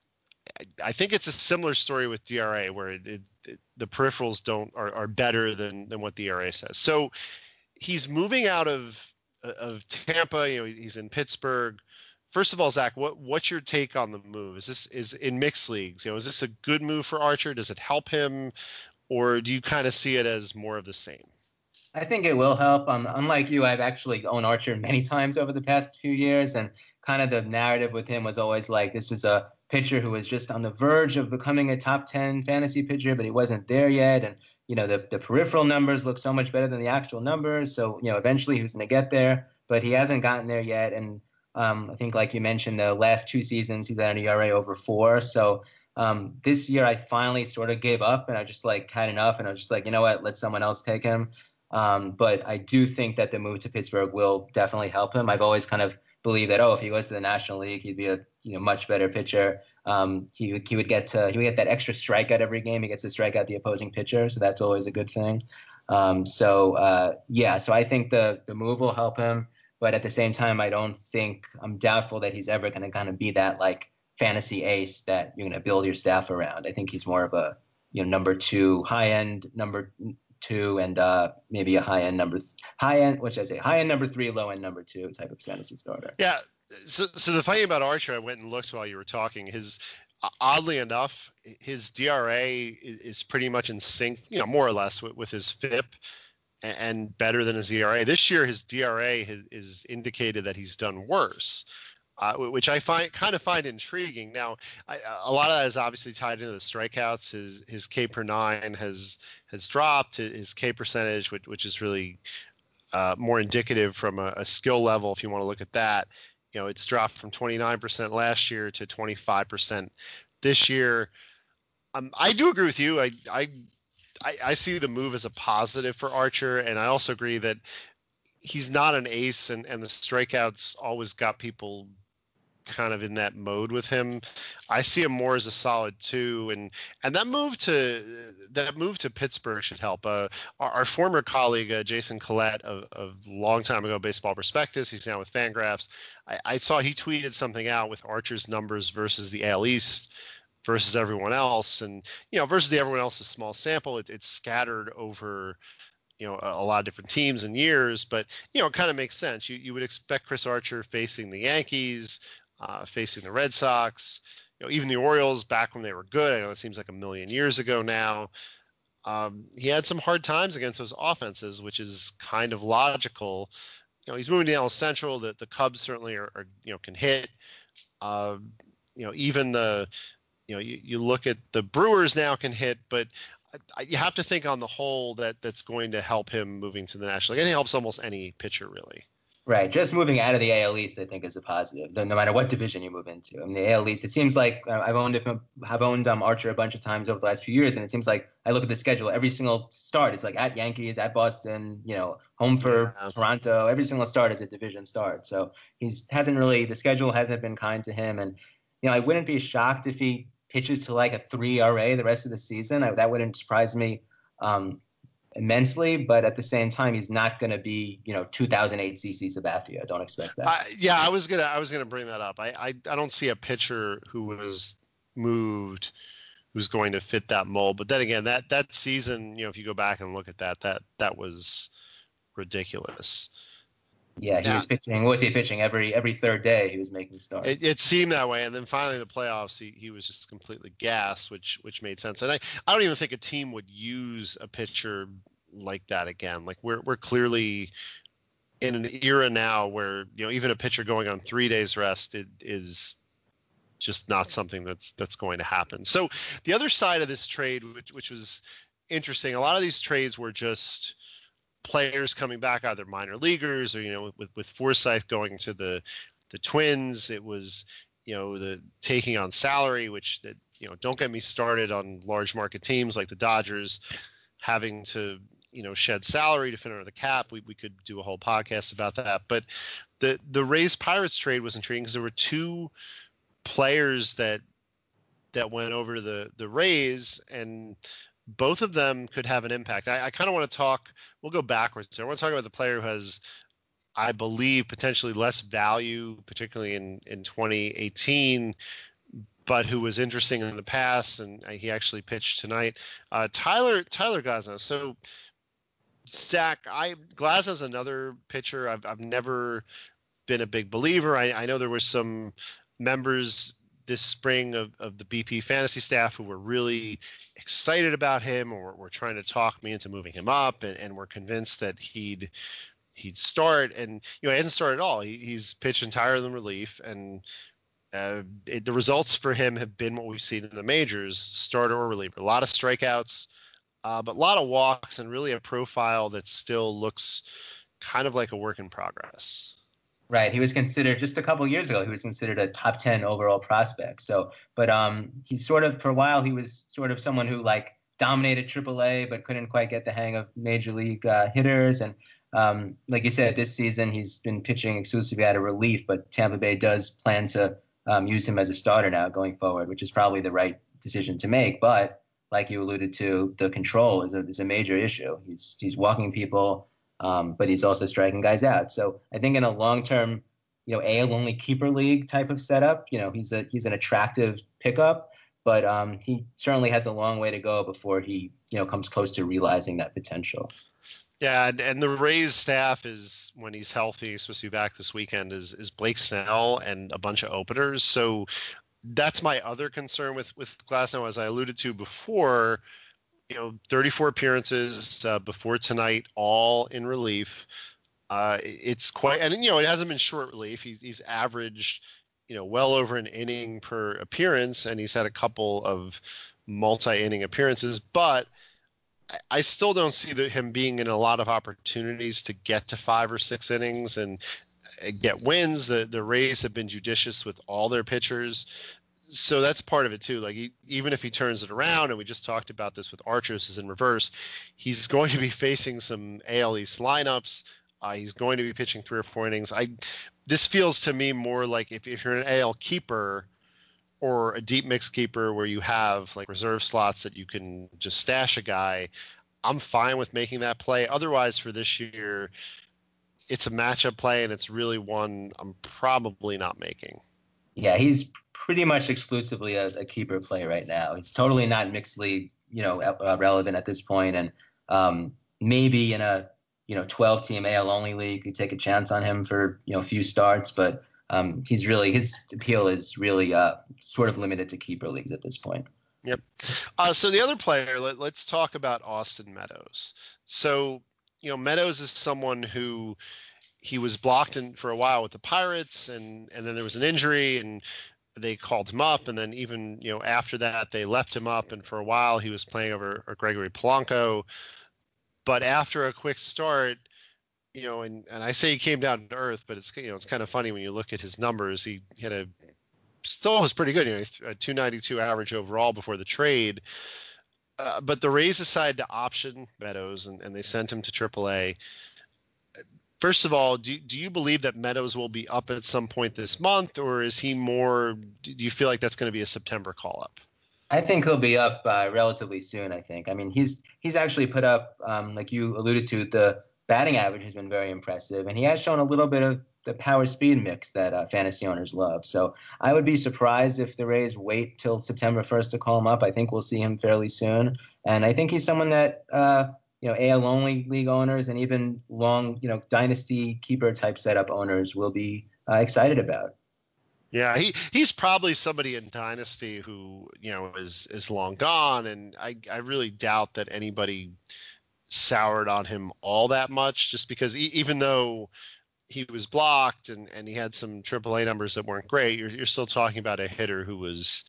I think it's a similar story with DRA where the peripherals are better than what the ERA says. So he's moving out of Tampa. He's in Pittsburgh. First of all, Zach, what's your take on the move? Is in mixed leagues? Is this a good move for Archer? Does it help him, or do you kind of see it as more of the same? I think it will help. Unlike you, I've actually owned Archer many times over the past few years, and kind of the narrative with him was always like this was a pitcher who was just on the verge of becoming a top 10 fantasy pitcher, but he wasn't there yet. And the peripheral numbers look so much better than the actual numbers. So eventually he was going to get there, but he hasn't gotten there yet. And I think, like you mentioned, the last 2 seasons he's had an ERA over 4. So this year I finally sort of gave up, and I just had enough, and I was just like, you know what, let someone else take him. But I do think that the move to Pittsburgh will definitely help him. I've always kind of believed that if he goes to the National League, he'd be a much better pitcher. He would get that extra strikeout every game. He gets to strike out the opposing pitcher, so that's always a good thing. So I think the move will help him. But at the same time, I'm doubtful that he's ever going to kind of be that fantasy ace that you're going to build your staff around. I think he's more of a number 2, high end number 2 and maybe a high end number 3, low end number 2 type of fantasy starter. Yeah. So the funny about Archer, I went and looked while you were talking. Oddly enough, his DRA is pretty much in sync, more or less with his FIP, and better than his ERA. This year, his DRA is indicated that he's done worse, which I find intriguing. Now, a lot of that is obviously tied into the strikeouts. His K per 9 has dropped. His K percentage, which is really more indicative from a skill level, if you want to look at that. It's dropped from 29% last year to 25% this year. I do agree with you. I see the move as a positive for Archer, and I also agree that he's not an ace, and the strikeouts always got people kind of in that mode with him. I see him more as a solid 2, and that move to Pittsburgh should help. Our former colleague Jason Collette of long time ago Baseball Prospectus, he's now with Fangraphs. I saw he tweeted something out with Archer's numbers versus the AL East versus everyone else, and versus everyone else's small sample. It's scattered over a lot of different teams and years, but it kind of makes sense. You would expect Chris Archer facing the Yankees, facing the Red Sox, even the Orioles back when they were good. I know it seems like a million years ago now. He had some hard times against those offenses, which is kind of logical. He's moving to the NL Central. The Cubs certainly are can hit. Even the you look at the Brewers now can hit, but you have to think on the whole that's going to help him moving to the National League. I think it helps almost any pitcher, really. Right. Just moving out of the AL East, I think, is a positive, no matter what division you move into. I mean, the AL East, it seems like I've owned Archer a bunch of times over the last few years, and it seems like I look at the schedule, every single start, it's like at Yankees, at Boston, home for Toronto. Every single start is a division start. So the schedule hasn't been kind to him. And, I wouldn't be shocked if he pitches to like a 3 ERA the rest of the season. That wouldn't surprise me immensely, but at the same time, he's not going to be 2008 CC Sabathia. Don't expect that. I was gonna bring that up. I don't see a pitcher who was moved who's going to fit that mold. But then again, that season, if you go back and look at that was ridiculous. Yeah, he was pitching. What was he pitching every third day? He was making starts. It seemed that way, and then finally the playoffs, he was just completely gassed, which made sense. And I don't even think a team would use a pitcher like that again. Like we're clearly in an era now where even a pitcher going on 3 days rest is just not something that's going to happen. So the other side of this trade, which was interesting, a lot of these trades were just players coming back, either minor leaguers or with Forsythe going to the Twins, it was the taking on salary, which don't get me started on large market teams like the Dodgers having to shed salary to fit under the cap. We could do a whole podcast about that, but the Rays Pirates trade was intriguing because there were 2 players that went over to the Rays, and both of them could have an impact. I kind of want to talk, we'll go backwards. I want to talk about the player who has, I believe, potentially less value, particularly in 2018, but who was interesting in the past, and he actually pitched tonight. Tyler Glasnow. So, Zach, Glasnow's another pitcher I've never been a big believer. I know there were some members this spring of the BP fantasy staff who were really excited about him, or were trying to talk me into moving him up, and were convinced that he'd start. And he hasn't started at all. He's pitched entirely in relief, and the results for him have been what we've seen in the majors, starter or reliever. A lot of strikeouts, but a lot of walks, and really a profile that still looks kind of like a work in progress. Right. He was considered just a couple of years ago. He was considered a top 10 overall prospect. So, but he's sort of, for a while, he was sort of someone who dominated AAA, but couldn't quite get the hang of major league hitters. And like you said, this season he's been pitching exclusively out of relief, but Tampa Bay does plan to use him as a starter now going forward, which is probably the right decision to make. But like you alluded to, the control is a major issue. He's walking people. But he's also striking guys out. So I think in a long-term, AL only keeper league type of setup, he's an attractive pickup. but he certainly has a long way to go before he comes close to realizing that potential. Yeah, and the Rays staff is, when he's healthy, he's supposed to be back this weekend, is Blake Snell and a bunch of openers. So that's my other concern with Glasnow, as I alluded to before. 34 appearances before tonight, all in relief. It's quite, and it hasn't been short relief. He's averaged, well over an inning per appearance, and he's had a couple of multi-inning appearances, but I still don't see him being in a lot of opportunities to get to 5 or 6 innings and get wins. The Rays have been judicious with all their pitchers. So that's part of it too. Like even if he turns it around, and we just talked about this with Archos is in reverse, he's going to be facing some AL East lineups. He's going to be pitching 3 or 4 innings. This feels to me more like if you're an AL keeper or a deep mix keeper where you have like reserve slots that you can just stash a guy, I'm fine with making that play. Otherwise, for this year, it's a matchup play, and it's really one I'm probably not making. Yeah, he's pretty much exclusively a keeper play right now. It's totally not mixed league, relevant at this point. And maybe in a 12-team AL only league, you take a chance on him for a few starts, but his appeal is really sort of limited to keeper leagues at this point. Yep. So the other player, let's talk about Austin Meadows. So, Meadows is someone who he was blocked in for a while with the Pirates, and then there was an injury, and they called him up, and then even after that they left him up, and for a while he was playing over Gregory Polanco. But after a quick start, and I say he came down to earth, but it's it's kind of funny when you look at his numbers. He had still was pretty good, a 292 average overall before the trade. But the Rays decided to option Meadows, and they sent him to AAA. First of all, do you believe that Meadows will be up at some point this month, or is he more? Do you feel like that's going to be a September call up? I think he'll be up relatively soon. I think. I mean, he's actually put up, like you alluded to, the batting average has been very impressive, and he has shown a little bit of the power speed mix that fantasy owners love. So I would be surprised if the Rays wait till September 1st to call him up. I think we'll see him fairly soon, and I think he's someone that AL only league owners and even long dynasty keeper type setup owners will be excited about. Yeah, he's probably somebody in Dynasty who, is long gone, and I really doubt that anybody soured on him all that much, just because even though he was blocked and he had some AAA numbers that weren't great, you're still talking about a hitter who was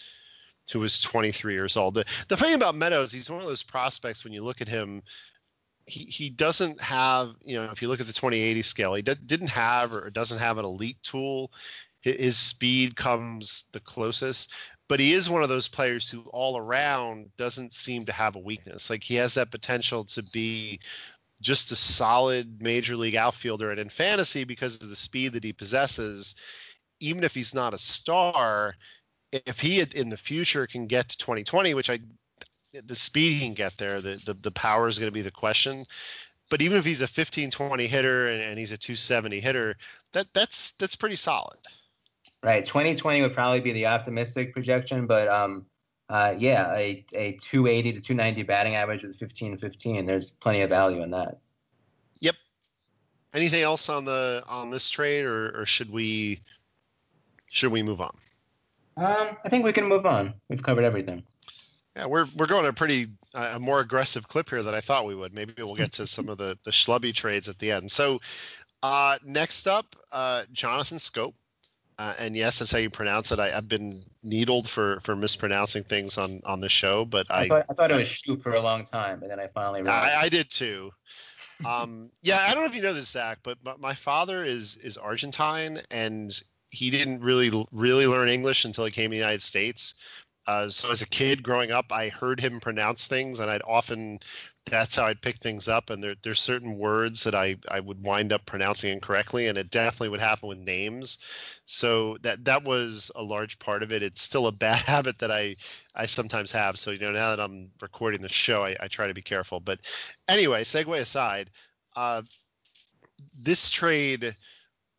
23 years old. The thing about Meadows, he's one of those prospects when you look at him, he doesn't have, if you look at the 2080 scale, he didn't have or doesn't have an elite tool. His speed comes the closest, but he is one of those players who all around doesn't seem to have a weakness. Like he has that potential to be just a solid major league outfielder. And in fantasy, because of the speed that he possesses, even if he's not a star, if he in the future can get to 2020, which the speed he can get there, the power is going to be the question. But even if he's a 15-20 hitter and he's a 270 hitter, that's pretty solid. Right. 2020 would probably be the optimistic projection, but a 280 to 290 batting average with 15-15, there's plenty of value in that. Yep. Anything else on this trade, or should we move on? I think we can move on. We've covered everything. Yeah, we're going a more aggressive clip here than I thought we would. Maybe we'll get to some of the schlubby trades at the end. So next up, Jonathan Schoop. And yes, that's how you pronounce it. I've been needled for mispronouncing things on the show, but I thought it was Shoop for a long time, but then I finally realized. I did too. Yeah, I don't know if you know this, Zach, but my father is Argentine, and he didn't really learn English until he came to the United States. So as a kid growing up, I heard him pronounce things, and that's how I'd pick things up. And there's certain words that I would wind up pronouncing incorrectly, and it definitely would happen with names. So that was a large part of it. It's still a bad habit that I sometimes have. So, now that I'm recording the show, I try to be careful. But anyway, segue aside, this trade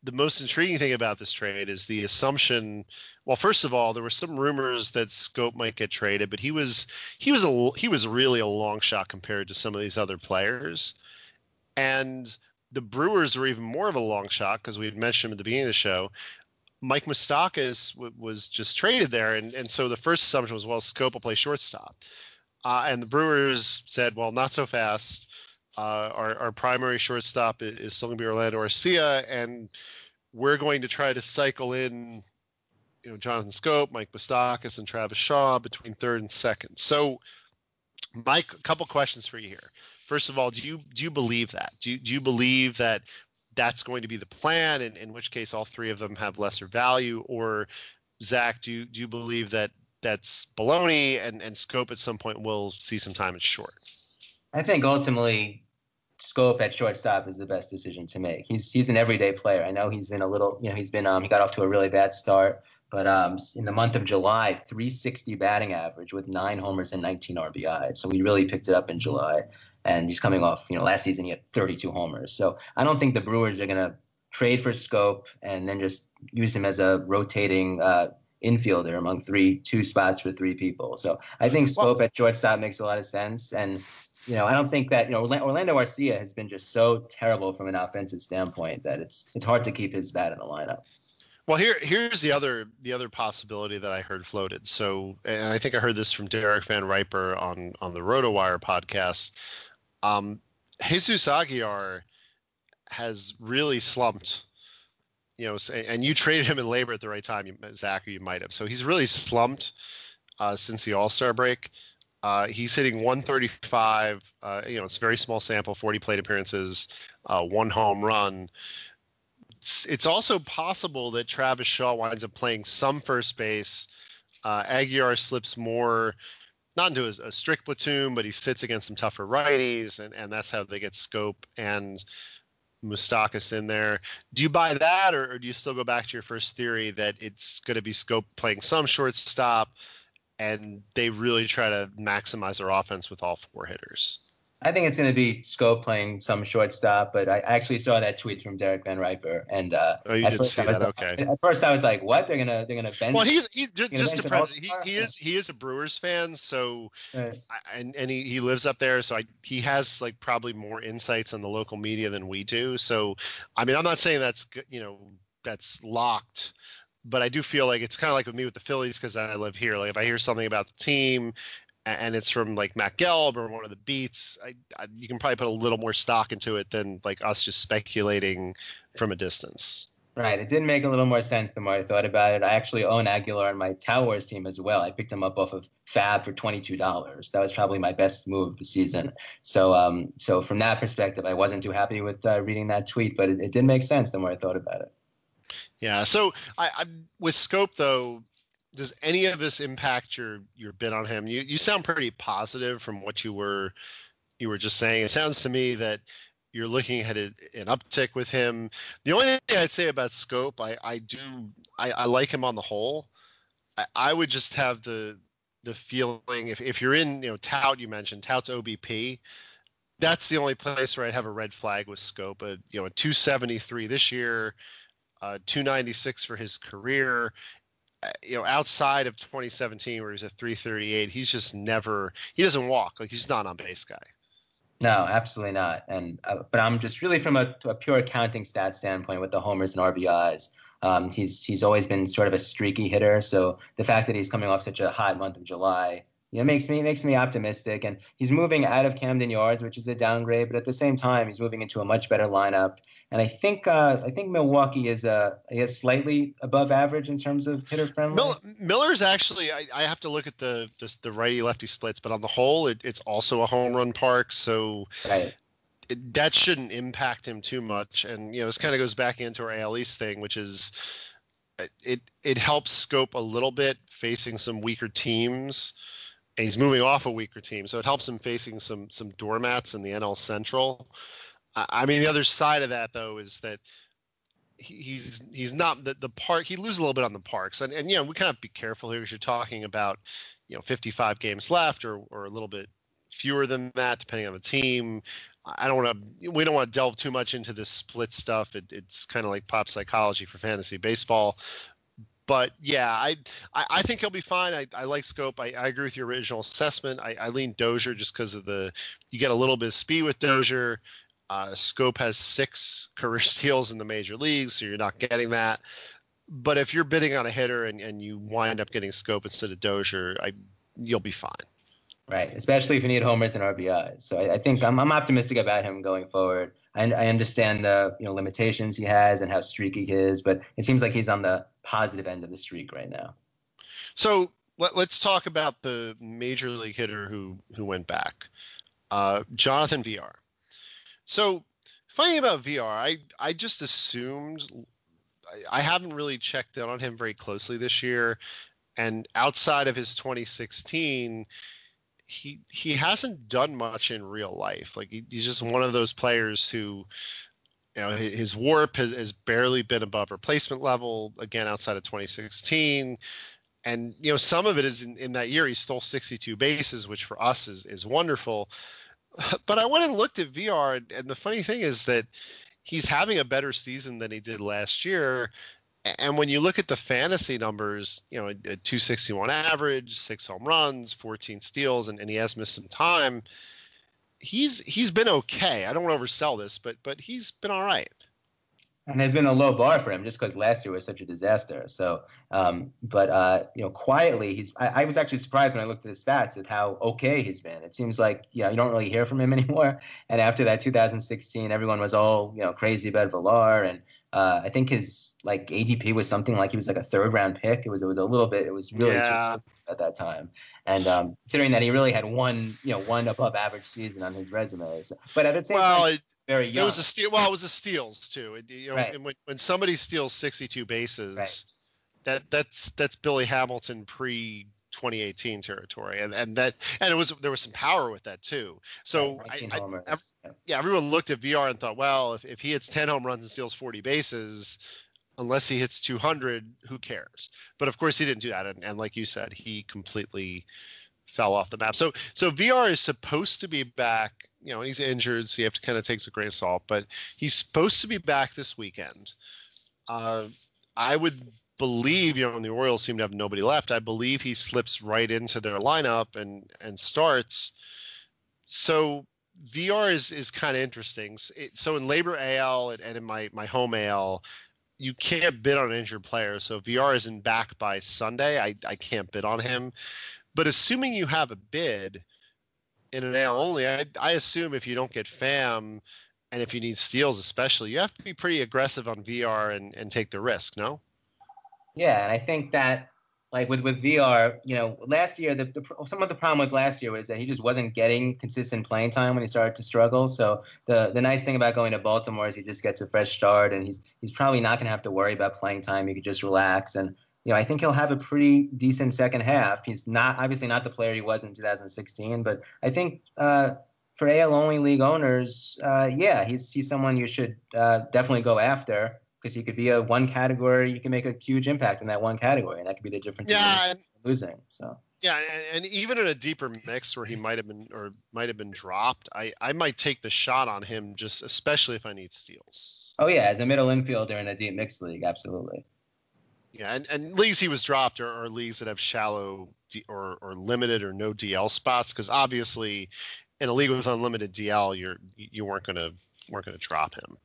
the most intriguing thing about this trade is the assumption. Well, first of all, there were some rumors that Scope might get traded, but he was really a long shot compared to some of these other players. And the Brewers were even more of a long shot because we had mentioned him at the beginning of the show. Mike Moustakas was just traded there, and so the first assumption was, well, Scope will play shortstop, and the Brewers said, well, not so fast. Our primary shortstop is still going to be Orlando Arcia, and we're going to try to cycle in, Jonathan Scope, Mike Moustakas, and Travis Shaw between third and second. So, Mike, a couple questions for you here. First of all, do you believe that? Do you believe that that's going to be the plan, in which case all three of them have lesser value? Or, Zach, do you believe that that's baloney and Scope at some point will see some time at short? I think ultimately Scope at shortstop is the best decision to make. He's an everyday player. I know he's been a little, he got off to a really bad start, but in the month of July, 360 batting average with 9 homers and 19 RBI. So he really picked it up in July, and he's coming off, last season he had 32 homers. So I don't think the Brewers are going to trade for Scope and then just use him as a rotating infielder among two spots for 3 people. So I think Scope at shortstop makes a lot of sense. And I don't think that, Orlando Arcia has been just so terrible from an offensive standpoint that it's hard to keep his bat in the lineup. Well, here's the other possibility that I heard floated. So, and I think I heard this from Derek Van Riper on the RotoWire podcast. Jesus Aguilar has really slumped, and you traded him in labor at the right time, Zach, or you might have. So he's really slumped since the All-Star break. He's hitting 135. It's a very small sample, 40 plate appearances, 1 home run. It's also possible that Travis Shaw winds up playing some first base. Aguilar slips more, not into a strict platoon, but he sits against some tougher righties, and that's how they get Scope and Moustakas in there. Do you buy that, or do you still go back to your first theory that it's going to be Scope playing some shortstop, and they really try to maximize their offense with all 4 hitters? I think it's going to be Scope playing some shortstop, but I actually saw that tweet from Derek Van Riper, and you did see that? Okay. At first, I was like, "What? They're gonna bench?" Well, he's just to preface, he is a Brewers fan, so right. and he lives up there, so he has like probably more insights on the local media than we do. So, I mean, I'm not saying that's locked. But I do feel like it's kind of like with me with the Phillies because I live here. Like if I hear something about the team and it's from like Matt Gelb or one of the beats, you can probably put a little more stock into it than like us just speculating from a distance. Right. It did make a little more sense the more I thought about it. I actually own Aguilar on my Towers team as well. I picked him up off of Fab for $22. That was probably my best move of the season. So from that perspective, I wasn't too happy with reading that tweet, but it did make sense the more I thought about it. Yeah. So I with Scope though, does any of this impact your bid on him? You sound pretty positive from what you were just saying. It sounds to me that you're looking at an uptick with him. The only thing I'd say about Scope, I like him on the whole. I would just have the feeling if you're in Tout, you mentioned Tout's OBP. That's the only place where I'd have a red flag with Scope. A 273 this year. 296 for his career. Outside of 2017 where he's at 338, he's just he doesn't walk. Like he's not an on base guy. No, absolutely not. And but I'm just really from a pure counting stats standpoint with the homers and RBIs. He's always been sort of a streaky hitter. So the fact that he's coming off such a hot month of July, makes me optimistic. And he's moving out of Camden Yards, which is a downgrade, but at the same time, he's moving into a much better lineup. And I think Milwaukee is slightly above average in terms of hitter friendly. Miller's actually I have to look at the righty lefty splits, but on the whole, it's also a home run park, so right. That shouldn't impact him too much. And this kind of goes back into our AL East thing, which is it helps Scope a little bit facing some weaker teams. And he's moving off a weaker team, so it helps him facing some doormats in the NL Central. I mean, the other side of that, though, is that he's not the park. He loses a little bit on the parks, and we kind of be careful here because you're talking about 55 games left or a little bit fewer than that, depending on the team. We don't want to delve too much into this split stuff. It's kind of like pop psychology for fantasy baseball. But yeah, I think he'll be fine. I like Scope. I agree with your original assessment. I lean Dozier just because of you get a little bit of speed with Dozier. Scope has 6 career steals in the major leagues, so you're not getting that. But if you're bidding on a hitter and you wind up getting Scope instead of Dozier, you'll be fine. Right, especially if you need homers and RBIs. So I think I'm optimistic about him going forward. I understand the limitations he has and how streaky he is, but it seems like he's on the positive end of the streak right now. So let's talk about the major league hitter who went back, Jonathan Villar. So funny thing about Villar, I just assumed I haven't really checked in on him very closely this year, and outside of his 2016. He hasn't done much in real life. Like he's just one of those players who, his WARP has barely been above replacement level again outside of 2016. And, some of it is in that year he stole 62 bases, which for us is wonderful. But I went and looked at Villar, and the funny thing is that he's having a better season than he did last year. And when you look at the fantasy numbers, a 261 average, 6 home runs, 14 steals, and he has missed some time. He's been okay. I don't want to oversell this, but he's been all right. And there's been a low bar for him just because last year was such a disaster. So, quietly, I was actually surprised when I looked at his stats at how okay he's been. It seems like, you don't really hear from him anymore. And after that 2016, everyone was all, crazy about Villar. And I think his ADP was something like he was like a 3rd round pick. It was really too at that time. And considering that he really had one above average season on his resume. So, but at the same time, very young. It was a steal. Well, it was a steals too. Right. When somebody steals 62 bases, right. that's Billy Hamilton pre 2018 territory, and there was some power with that too. So everyone looked at Villar and thought, well, if he hits 10 home runs and steals 40 bases, unless he hits 200, who cares? But of course he didn't do that, and like you said, he completely fell off the map. So Villar is supposed to be back. He's injured, so you have to kind of take a grain of salt. But he's supposed to be back this weekend. I would believe, when the Orioles seem to have nobody left, I believe he slips right into their lineup and starts. So Villar is kind of interesting. So in Labor AL and in my home AL, you can't bid on an injured player. So if Villar isn't back by Sunday, I can't bid on him. But assuming you have a bid in an AL only, I assume if you don't get FAM and if you need steals especially, you have to be pretty aggressive on Villar and take the risk, no? Yeah, and I think that with Villar, last year some of the problem with last year was that he just wasn't getting consistent playing time when he started to struggle. So the nice thing about going to Baltimore is he just gets a fresh start, and he's probably not going to have to worry about playing time. He could just relax, and I think he'll have a pretty decent second half. He's obviously not the player he was in 2016, but I think for AL only league owners, he's someone you should definitely go after. Because he could be a one category, you can make a huge impact in that one category, and that could be the difference. Losing. So and even in a deeper mix where he might have been dropped, I might take the shot on him, just especially if I need steals. Oh yeah, as a middle infielder in a deep mixed league, absolutely. Yeah, and leagues he was dropped are leagues that have shallow or limited or no DL spots, because obviously in a league with unlimited DL, you weren't gonna drop him.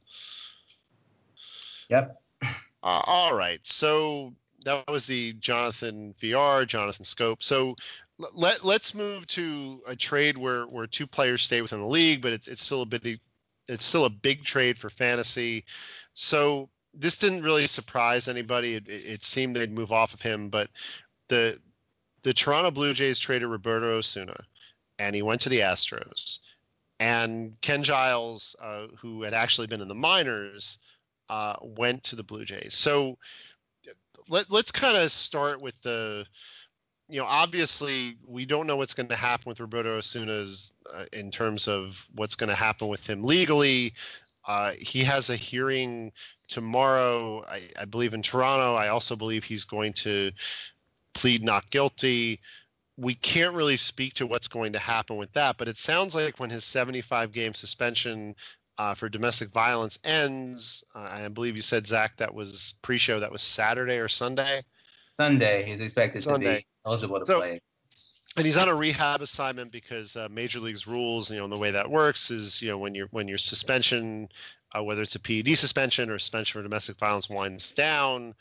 Yep. All right. So that was the Jonathan Villar, Jonathan Scope. So let's move to a trade where 2 players stay within the league, but it's still a big trade for fantasy. So this didn't really surprise anybody. It seemed they'd move off of him, but the Toronto Blue Jays traded Roberto Osuna, and he went to the Astros. And Ken Giles, who had actually been in the minors, went to the Blue Jays. So let's kind of start with obviously we don't know what's going to happen with Roberto Osuna's in terms of what's going to happen with him legally. He has a hearing tomorrow, I believe, in Toronto. I also believe he's going to plead not guilty. we can't really speak to what's going to happen with that. But it sounds like when his 75-game suspension for domestic violence ends, I believe you said, Zach, that was pre-show, that was Saturday or Sunday? Sunday, he's expected Sunday. to be eligible to play. And he's on a rehab assignment because Major League's rules, and the way that works is, when your suspension, whether it's a PED suspension or suspension for domestic violence, winds down,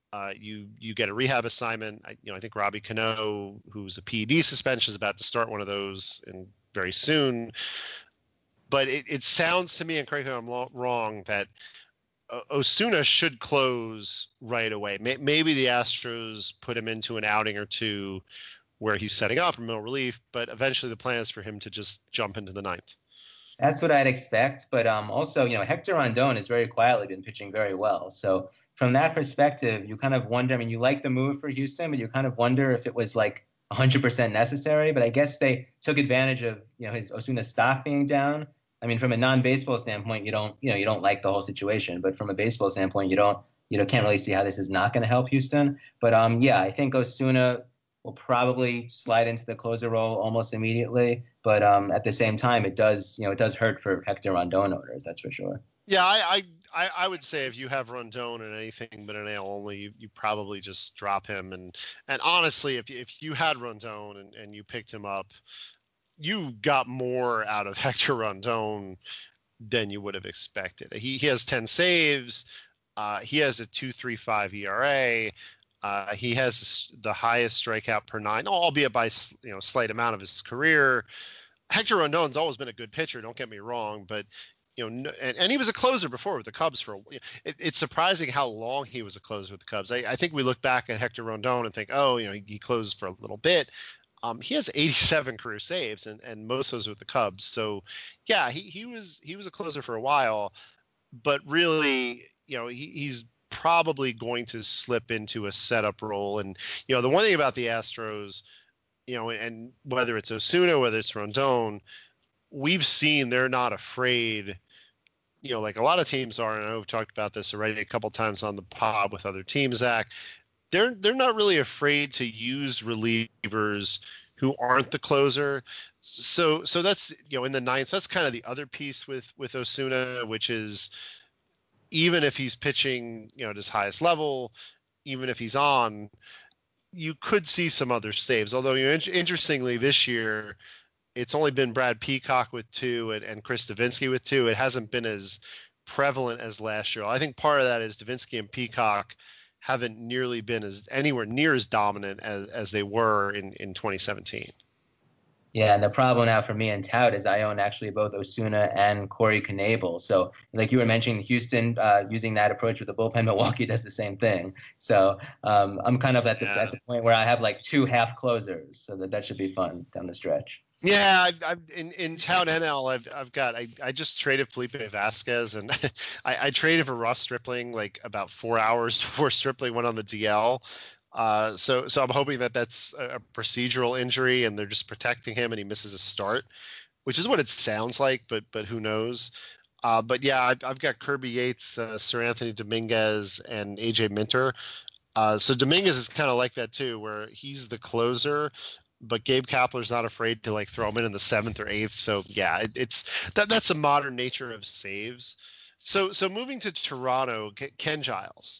you get a rehab assignment. I think Robbie Cano, who's a PED suspension, is about to start one of those very soon. But it sounds to me, and correct me if I'm wrong, that Osuna should close right away. Maybe the Astros put him into an outing or two where he's setting up for middle relief, but eventually the plan is for him to just jump into the ninth. That's what I'd expect. But also, Hector Rondon has very quietly been pitching very well. So from that perspective, you kind of wonder, I mean, you like the move for Houston, but you kind of wonder if it was like 100% necessary. But I guess they took advantage of, his Osuna's stock being down. I mean, from a non-baseball standpoint, you don't like the whole situation, but from a baseball standpoint, you can't really see how this is not going to help Houston. But I think Osuna will probably slide into the closer role almost immediately. But at the same time, it does hurt for Hector Rondon owners, that's for sure. Yeah, I would say if you have Rondon and anything but an AL only, you probably just drop him. And honestly, if you had Rondon and you picked him up, you got more out of Hector Rondon than you would have expected. He has 10 saves. He has a 2.35 ERA. He has the highest strikeout per nine, albeit by slight amount of his career. Hector Rondon's always been a good pitcher. Don't get me wrong, but and he was a closer before with the Cubs it's surprising how long he was a closer with the Cubs. I think we look back at Hector Rondon and think, he closed for a little bit. He has 87 career saves and most of those with the Cubs. So yeah, he was a closer for a while, but really, he's probably going to slip into a setup role. And, the one thing about the Astros, and whether it's Osuna, whether it's Rondon, we've seen they're not afraid, like a lot of teams are. And I know we've talked about this already a couple times on the pod with other teams, Zach. They're not really afraid to use relievers who aren't the closer. So that's, in the ninth, so that's kind of the other piece with Osuna, which is, even if he's pitching, at his highest level, even if he's on, you could see some other saves. Although, interestingly, this year, it's only been Brad Peacock with 2 and Chris Davinsky with 2. It hasn't been as prevalent as last year. I think part of that is Davinsky and Peacock haven't nearly been anywhere near as dominant as they were in 2017. Yeah, and the problem now for me and Tout is I own actually both Osuna and Corey Knebel. So, like you were mentioning, Houston using that approach with the bullpen, Milwaukee does the same thing. So I'm kind of at the point where I have like 2 half closers, so that should be fun down the stretch. Yeah, I've in Tout NL, I just traded Felipe Vasquez, and I traded for Ross Stripling like about 4 hours before Stripling went on the DL. So I'm hoping that that's a procedural injury and they're just protecting him and he misses a start, which is what it sounds like, but who knows? But yeah, I've got Kirby Yates, Sir Anthony Dominguez, and AJ Minter. So Dominguez is kind of like that too, where he's the closer, but Gabe Kapler's not afraid to like throw him in the 7th or 8th. So yeah, that's a modern nature of saves. So moving to Toronto, Ken Giles.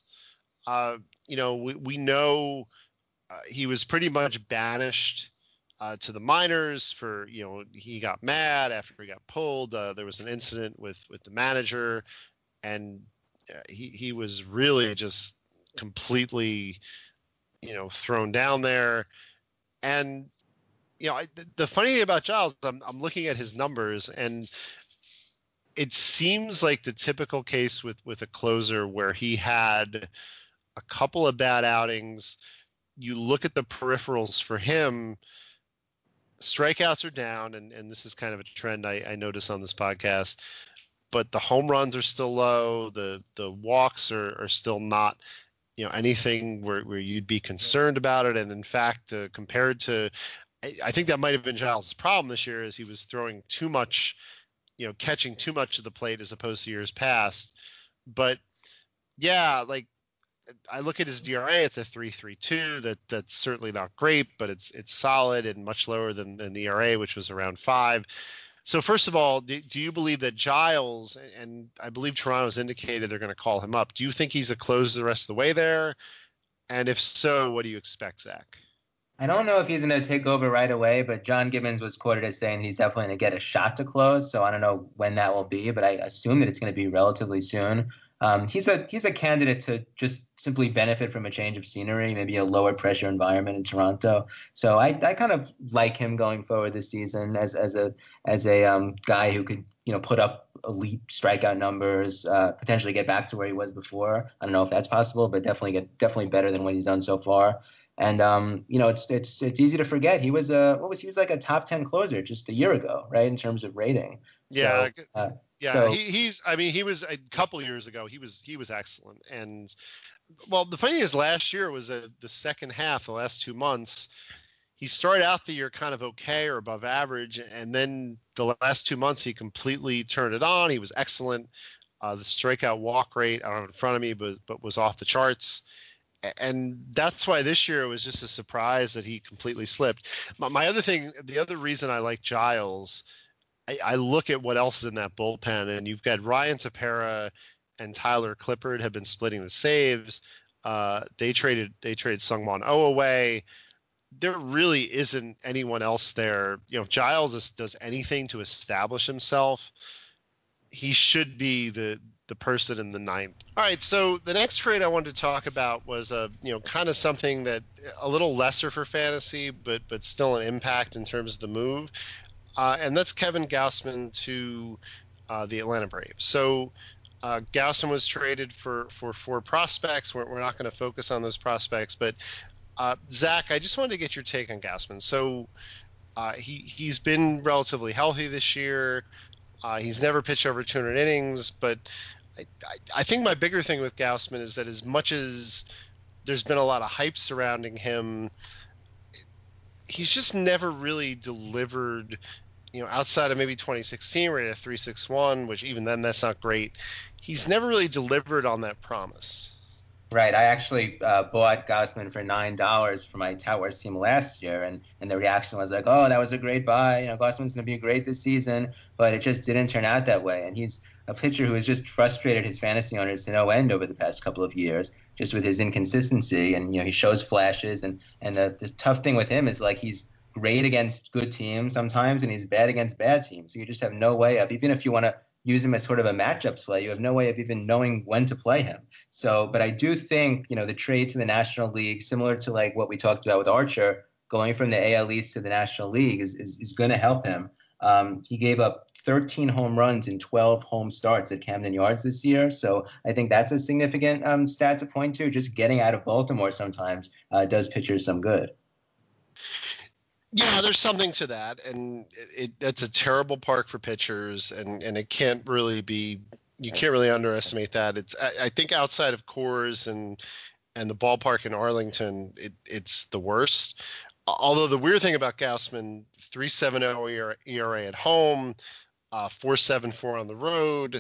We know he was pretty much banished to the minors for, he got mad after he got pulled. There was an incident with the manager, and he was really just completely, thrown down there. And, the funny thing about Giles, I'm looking at his numbers, and it seems like the typical case with a closer where he had a couple of bad outings. You look at the peripherals for him, strikeouts are down, and this is kind of a trend I notice on this podcast, but the home runs are still low. The walks are still not, anything where you'd be concerned about it. And in fact, compared to, I think that might have been Giles' problem this year, is he was throwing too much, catching too much of the plate as opposed to years past. But yeah, like, I look at his DRA, it's a 3.32. That's certainly not great, but it's solid and much lower than the ERA, which was around 5. So first of all, do you believe that Giles, and I believe Toronto's indicated they're going to call him up, do you think he's a closer the rest of the way there? And if so, what do you expect, Zach? I don't know if he's going to take over right away, but John Gibbons was quoted as saying he's definitely going to get a shot to close. So I don't know when that will be, but I assume that it's going to be relatively soon. He's a candidate to just simply benefit from a change of scenery, maybe a lower pressure environment in Toronto. So I kind of like him going forward this season as a guy who could put up elite strikeout numbers, potentially get back to where he was before. I don't know if that's possible, but definitely better than what he's done so far. And it's easy to forget he was like a top 10 closer just a year ago, right, in terms of rating. Yeah. So, yeah, he was a couple years ago. He was excellent. And well, the funny thing is, last year was the second half, the last 2 months. He started out the year kind of okay or above average, and then the last 2 months he completely turned it on. He was excellent. The strikeout walk rate, I don't have it in front of me, but was off the charts. And that's why this year it was just a surprise that he completely slipped. The other reason I like Giles, I look at what else is in that bullpen, and you've got Ryan Tepera and Tyler Clippard have been splitting the saves. They traded Sungwon Oh away. There really isn't anyone else there. If Giles does anything to establish himself, he should be the person in the ninth. All right, so the next trade I wanted to talk about was kind of something that a little lesser for fantasy, but still an impact in terms of the move, and that's Kevin Gausman to the Atlanta Braves. So Gausman was traded for 4 prospects. We're not going to focus on those prospects, but Zach, I just wanted to get your take on Gausman. So he's been relatively healthy this year. He's never pitched over 200 innings, but I think my bigger thing with Gausman is that as much as there's been a lot of hype surrounding him, he's just never really delivered, outside of maybe 2016 where he had a 3.61, which even then that's not great. He's never really delivered on that promise. Right. I actually bought Gausman for $9 for my Tout Wars team last year, and the reaction was like, "Oh, that was a great buy. Gausman's going to be great this season," but it just didn't turn out that way. And he's a pitcher who has just frustrated his fantasy owners to no end over the past couple of years, just with his inconsistency. And he shows flashes, and the tough thing with him is like he's great against good teams sometimes, and he's bad against bad teams. So you just have no way of, even if you want to use him as sort of a matchups play, you have no way of even knowing when to play him. So, but I do think, the trade to the National League, similar to like what we talked about with Archer, going from the AL East to the National League is going to help him. He gave up 13 home runs in 12 home starts at Camden Yards this year. So I think that's a significant stat to point to. Just getting out of Baltimore sometimes does pitchers some good. Yeah, there's something to that, and that's a terrible park for pitchers, and it can't really be. You can't really underestimate that. I think outside of Coors and the ballpark in Arlington, it's the worst. Although the weird thing about Gausman, 3.70 ERA at home, 4.74 on the road.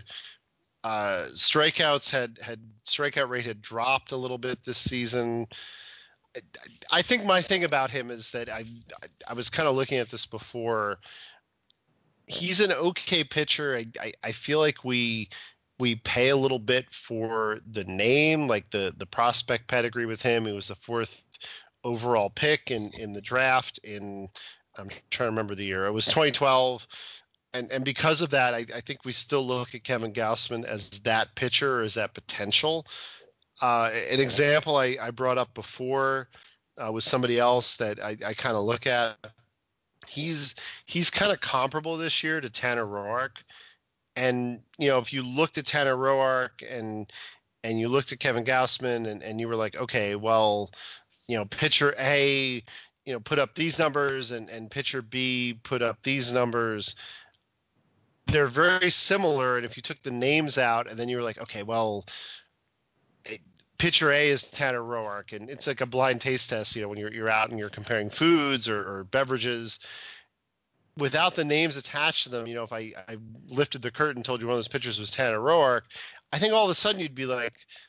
Strikeout rate had dropped a little bit this season. I think my thing about him is that I was kind of looking at this before. He's an okay pitcher. I feel like we pay a little bit for the name, like the prospect pedigree with him. He was the 4th overall pick in the draft I'm trying to remember the year. It was 2012. And because of that, I think we still look at Kevin Gausman as that pitcher, or as that potential. An example I brought up before was somebody else that I kind of look at. He's kind of comparable this year to Tanner Roark. And, if you looked at Tanner Roark and you looked at Kevin Gausman and you were like, okay, well, pitcher A, put up these numbers and pitcher B put up these numbers. They're very similar. And if you took the names out and then you were like, okay, well, pitcher A is Tanner Roark, and it's like a blind taste test, when you're out and you're comparing foods or beverages without the names attached to them. If I lifted the curtain and told you one of those pitchers was Tanner Roark, I think all of a sudden you'd be like,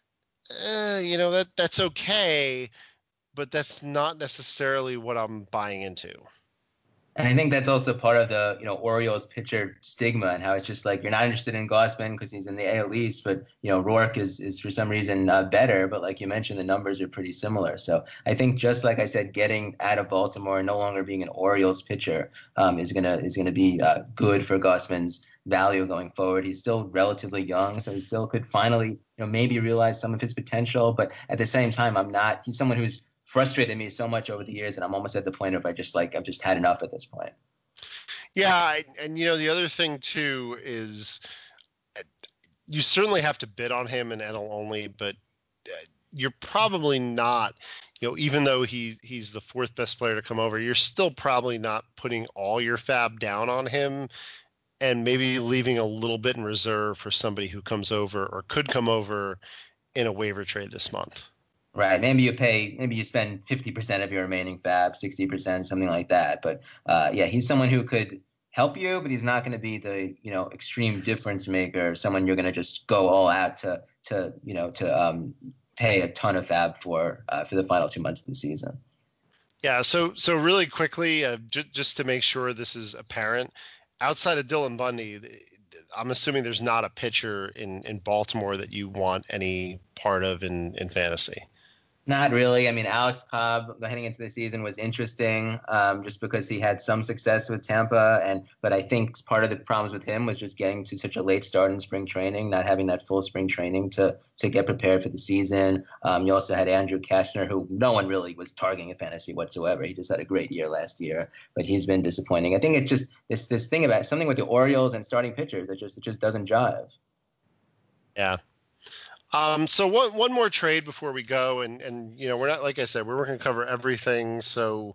that's okay, but that's not necessarily what I'm buying into. And I think that's also part of the, Orioles pitcher stigma and how it's just like you're not interested in Gausman because he's in the AL East, but Rourke is for some reason better. But like you mentioned, the numbers are pretty similar. So I think just like I said, getting out of Baltimore and no longer being an Orioles pitcher is gonna be good for Gausman's value going forward. He's still relatively young, so he still could finally maybe realize some of his potential. But at the same time, I'm not. He's someone who's frustrated me so much over the years, and I'm almost at the point of I've just had enough at this point. Yeah, and the other thing too is you certainly have to bid on him in NL only, but you're probably not. Even though he's the fourth best player to come over, you're still probably not putting all your fab down on him, and maybe leaving a little bit in reserve for somebody who comes over or could come over in a waiver trade this month. Right. Maybe you spend 50% of your remaining fab, 60%, something like that. But yeah, he's someone who could help you, but he's not going to be the, extreme difference maker, someone you're going to just go all out to pay a ton of fab for the final 2 months of the season. Yeah. So really quickly, just to make sure this is apparent, outside of Dylan Bundy, I'm assuming there's not a pitcher in Baltimore that you want any part of in fantasy. Not really. I mean, Alex Cobb heading into the season was interesting just because he had some success with Tampa. But I think part of the problems with him was just getting to such a late start in spring training, not having that full spring training to get prepared for the season. You also had Andrew Kashner, who no one really was targeting in fantasy whatsoever. He just had a great year last year, but he's been disappointing. I think it's just this thing about something with the Orioles and starting pitchers that it just doesn't jive. Yeah. So one more trade before we go, and we're not, like I said, we're going to cover everything. So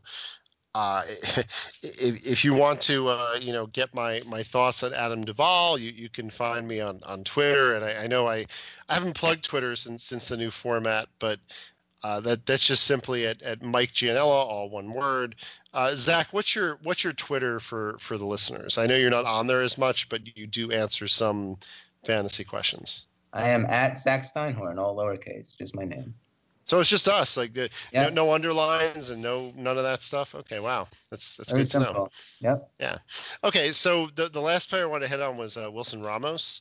if you want to get my thoughts on Adam Duvall, you can find me on Twitter, and I know I haven't plugged Twitter since the new format, but that's just simply at Mike Gianella, all one word. Zach, what's your Twitter for the listeners? I know you're not on there as much, but you do answer some fantasy questions. I am at Zach Steinhorn, all lowercase, just my name. So it's just us, like no underlines and none of that stuff. Okay, wow, that's good to know. Yep. Yeah. Okay, so the last player I wanted to hit on was Wilson Ramos.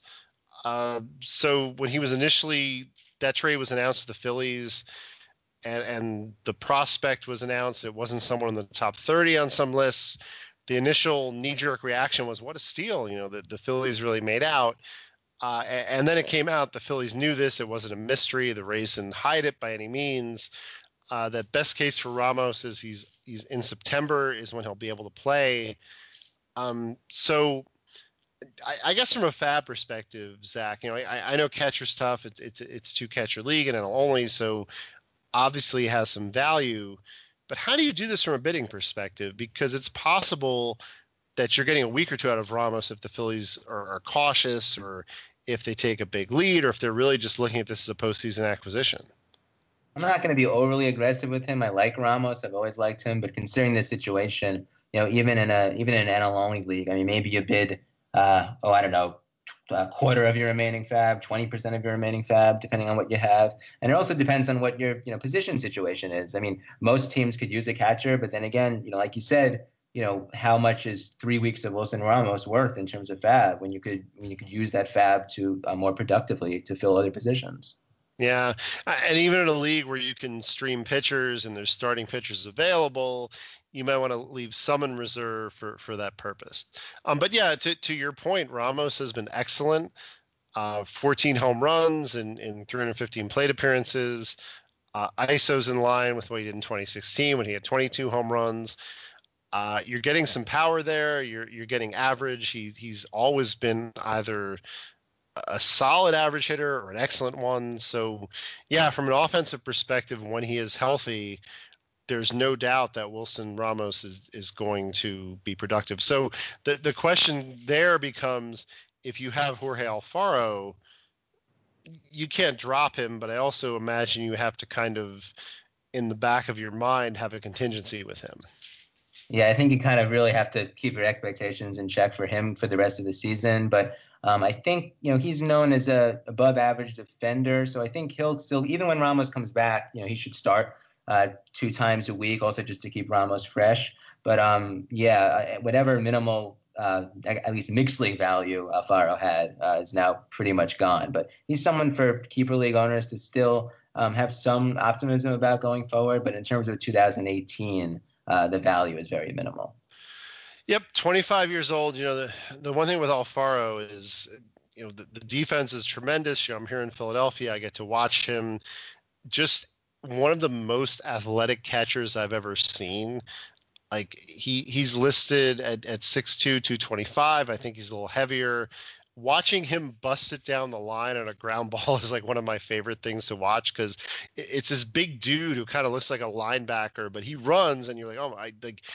So when he was initially, that trade was announced to the Phillies, and the prospect was announced. It wasn't someone in the top 30 on some lists. The initial knee-jerk reaction was, what a steal! The Phillies really made out. And then it came out, the Phillies knew this. It wasn't a mystery. The Rays didn't hide it by any means. That best case for Ramos is he's in September is when he'll be able to play. So I guess from a fab perspective, Zach, I know catcher's tough. It's two catcher league and it'll only, so obviously it has some value. But how do you do this from a bidding perspective? Because it's possible that you're getting a week or two out of Ramos if the Phillies are cautious, or if they take a big lead, or if they're really just looking at this as a postseason acquisition. I'm not going to be overly aggressive with him. I like Ramos. I've always liked him. But considering the situation, even in an NL only league, I mean, maybe you bid, I don't know, a quarter of your remaining fab, 20% of your remaining fab, depending on what you have. And it also depends on what your position situation is. I mean, most teams could use a catcher, but then again, like you said, how much is 3 weeks of Wilson Ramos worth in terms of fab when you could use that fab to more productively to fill other positions? Yeah, and even in a league where you can stream pitchers and there's starting pitchers available, you might want to leave some in reserve for that purpose. But yeah, to your point, Ramos has been excellent. 14 home runs in 315 plate appearances. ISO's in line with what he did in 2016 when he had 22 home runs. You're getting some power there. You're getting average. He's always been either a solid average hitter or an excellent one. So, yeah, from an offensive perspective, when he is healthy, there's no doubt that Wilson Ramos is going to be productive. So the question there becomes, if you have Jorge Alfaro, you can't drop him, but I also imagine you have to kind of, in the back of your mind, have a contingency with him. Yeah, I think you kind of really have to keep your expectations in check for him for the rest of the season. But I think, he's known as a above average defender. So I think he'll still, even when Ramos comes back, he should start 2 times a week, also just to keep Ramos fresh. But whatever minimal, at least mixed league value Alfaro had is now pretty much gone. But he's someone for keeper league owners to still have some optimism about going forward. But in terms of 2018, the value is very minimal. Yep, 25 years old. The one thing with Alfaro is, the defense is tremendous. I'm here in Philadelphia. I get to watch him. Just one of the most athletic catchers I've ever seen. Like he's listed at 6'2", 225. I think he's a little heavier. Watching him bust it down the line on a ground ball is like one of my favorite things to watch, because it's this big dude who kind of looks like a linebacker, but he runs and you're like, oh,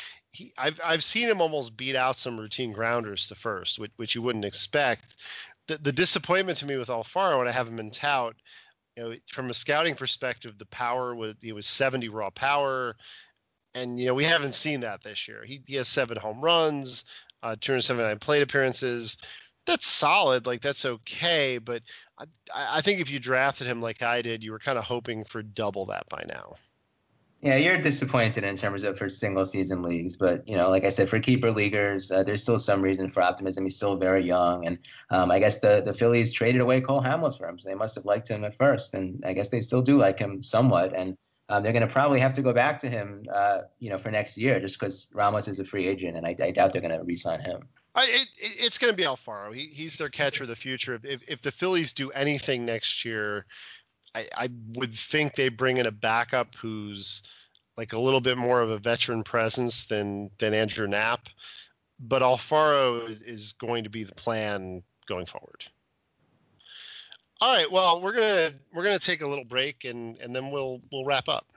I've seen him almost beat out some routine grounders to first, which you wouldn't expect. The disappointment to me with Alfaro, when I have him in tout, from a scouting perspective, the power was 70 raw power, and we haven't seen that this year. He has 7 home runs, 279 plate appearances. That's solid, like that's okay, but I think if you drafted him like I did, you were kind of hoping for double that by now. Yeah, you're disappointed in terms of for single season leagues, but like I said, for keeper leaguers, there's still some reason for optimism. He's still very young, and I guess the Phillies traded away Cole Hamels for him, so they must have liked him at first, and I guess they still do like him somewhat, and they're going to probably have to go back to him, for next year, just because Ramos is a free agent, and I doubt they're going to re-sign him. It's going to be Alfaro. He's their catcher of the future. If the Phillies do anything next year, I would think they bring in a backup who's like a little bit more of a veteran presence than Andrew Knapp. But Alfaro is going to be the plan going forward. All right. Well, we're gonna take a little break and then we'll wrap up.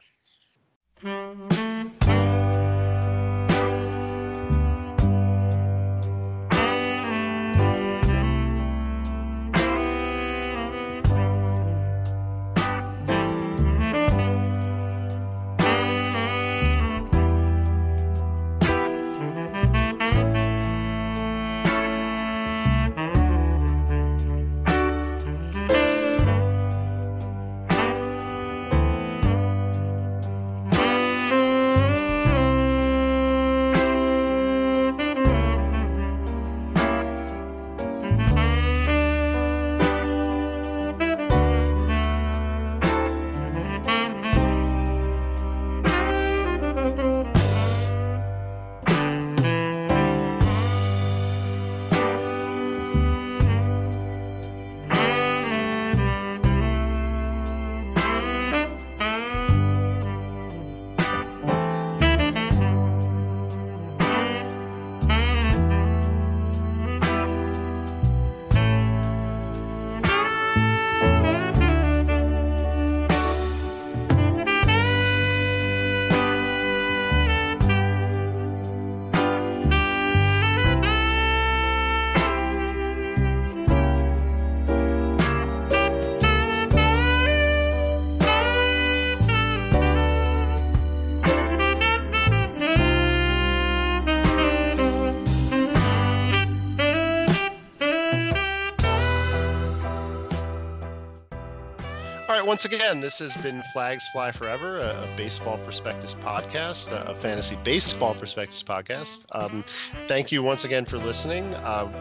Once again, this has been Flags Fly Forever, a baseball prospectus podcast, a fantasy baseball prospectus podcast. Thank you once again for listening.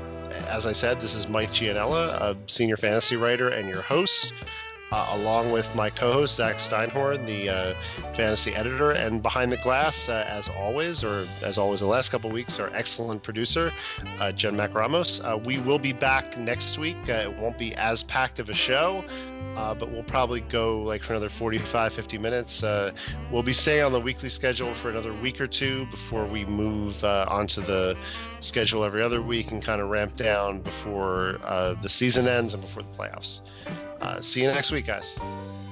As I said, this is Mike Gianella, a senior fantasy writer and your host, along with my co-host, Zach Steinhorn, the fantasy editor, and behind the glass, as always the last couple of weeks, our excellent producer, Jen Mac Ramos. We will be back next week. It won't be as packed of a show, but we'll probably go for another 45, 50 minutes. We'll be staying on the weekly schedule for another week or two before we move onto the schedule every other week and kind of ramp down before the season ends and before the playoffs. See you next week, guys.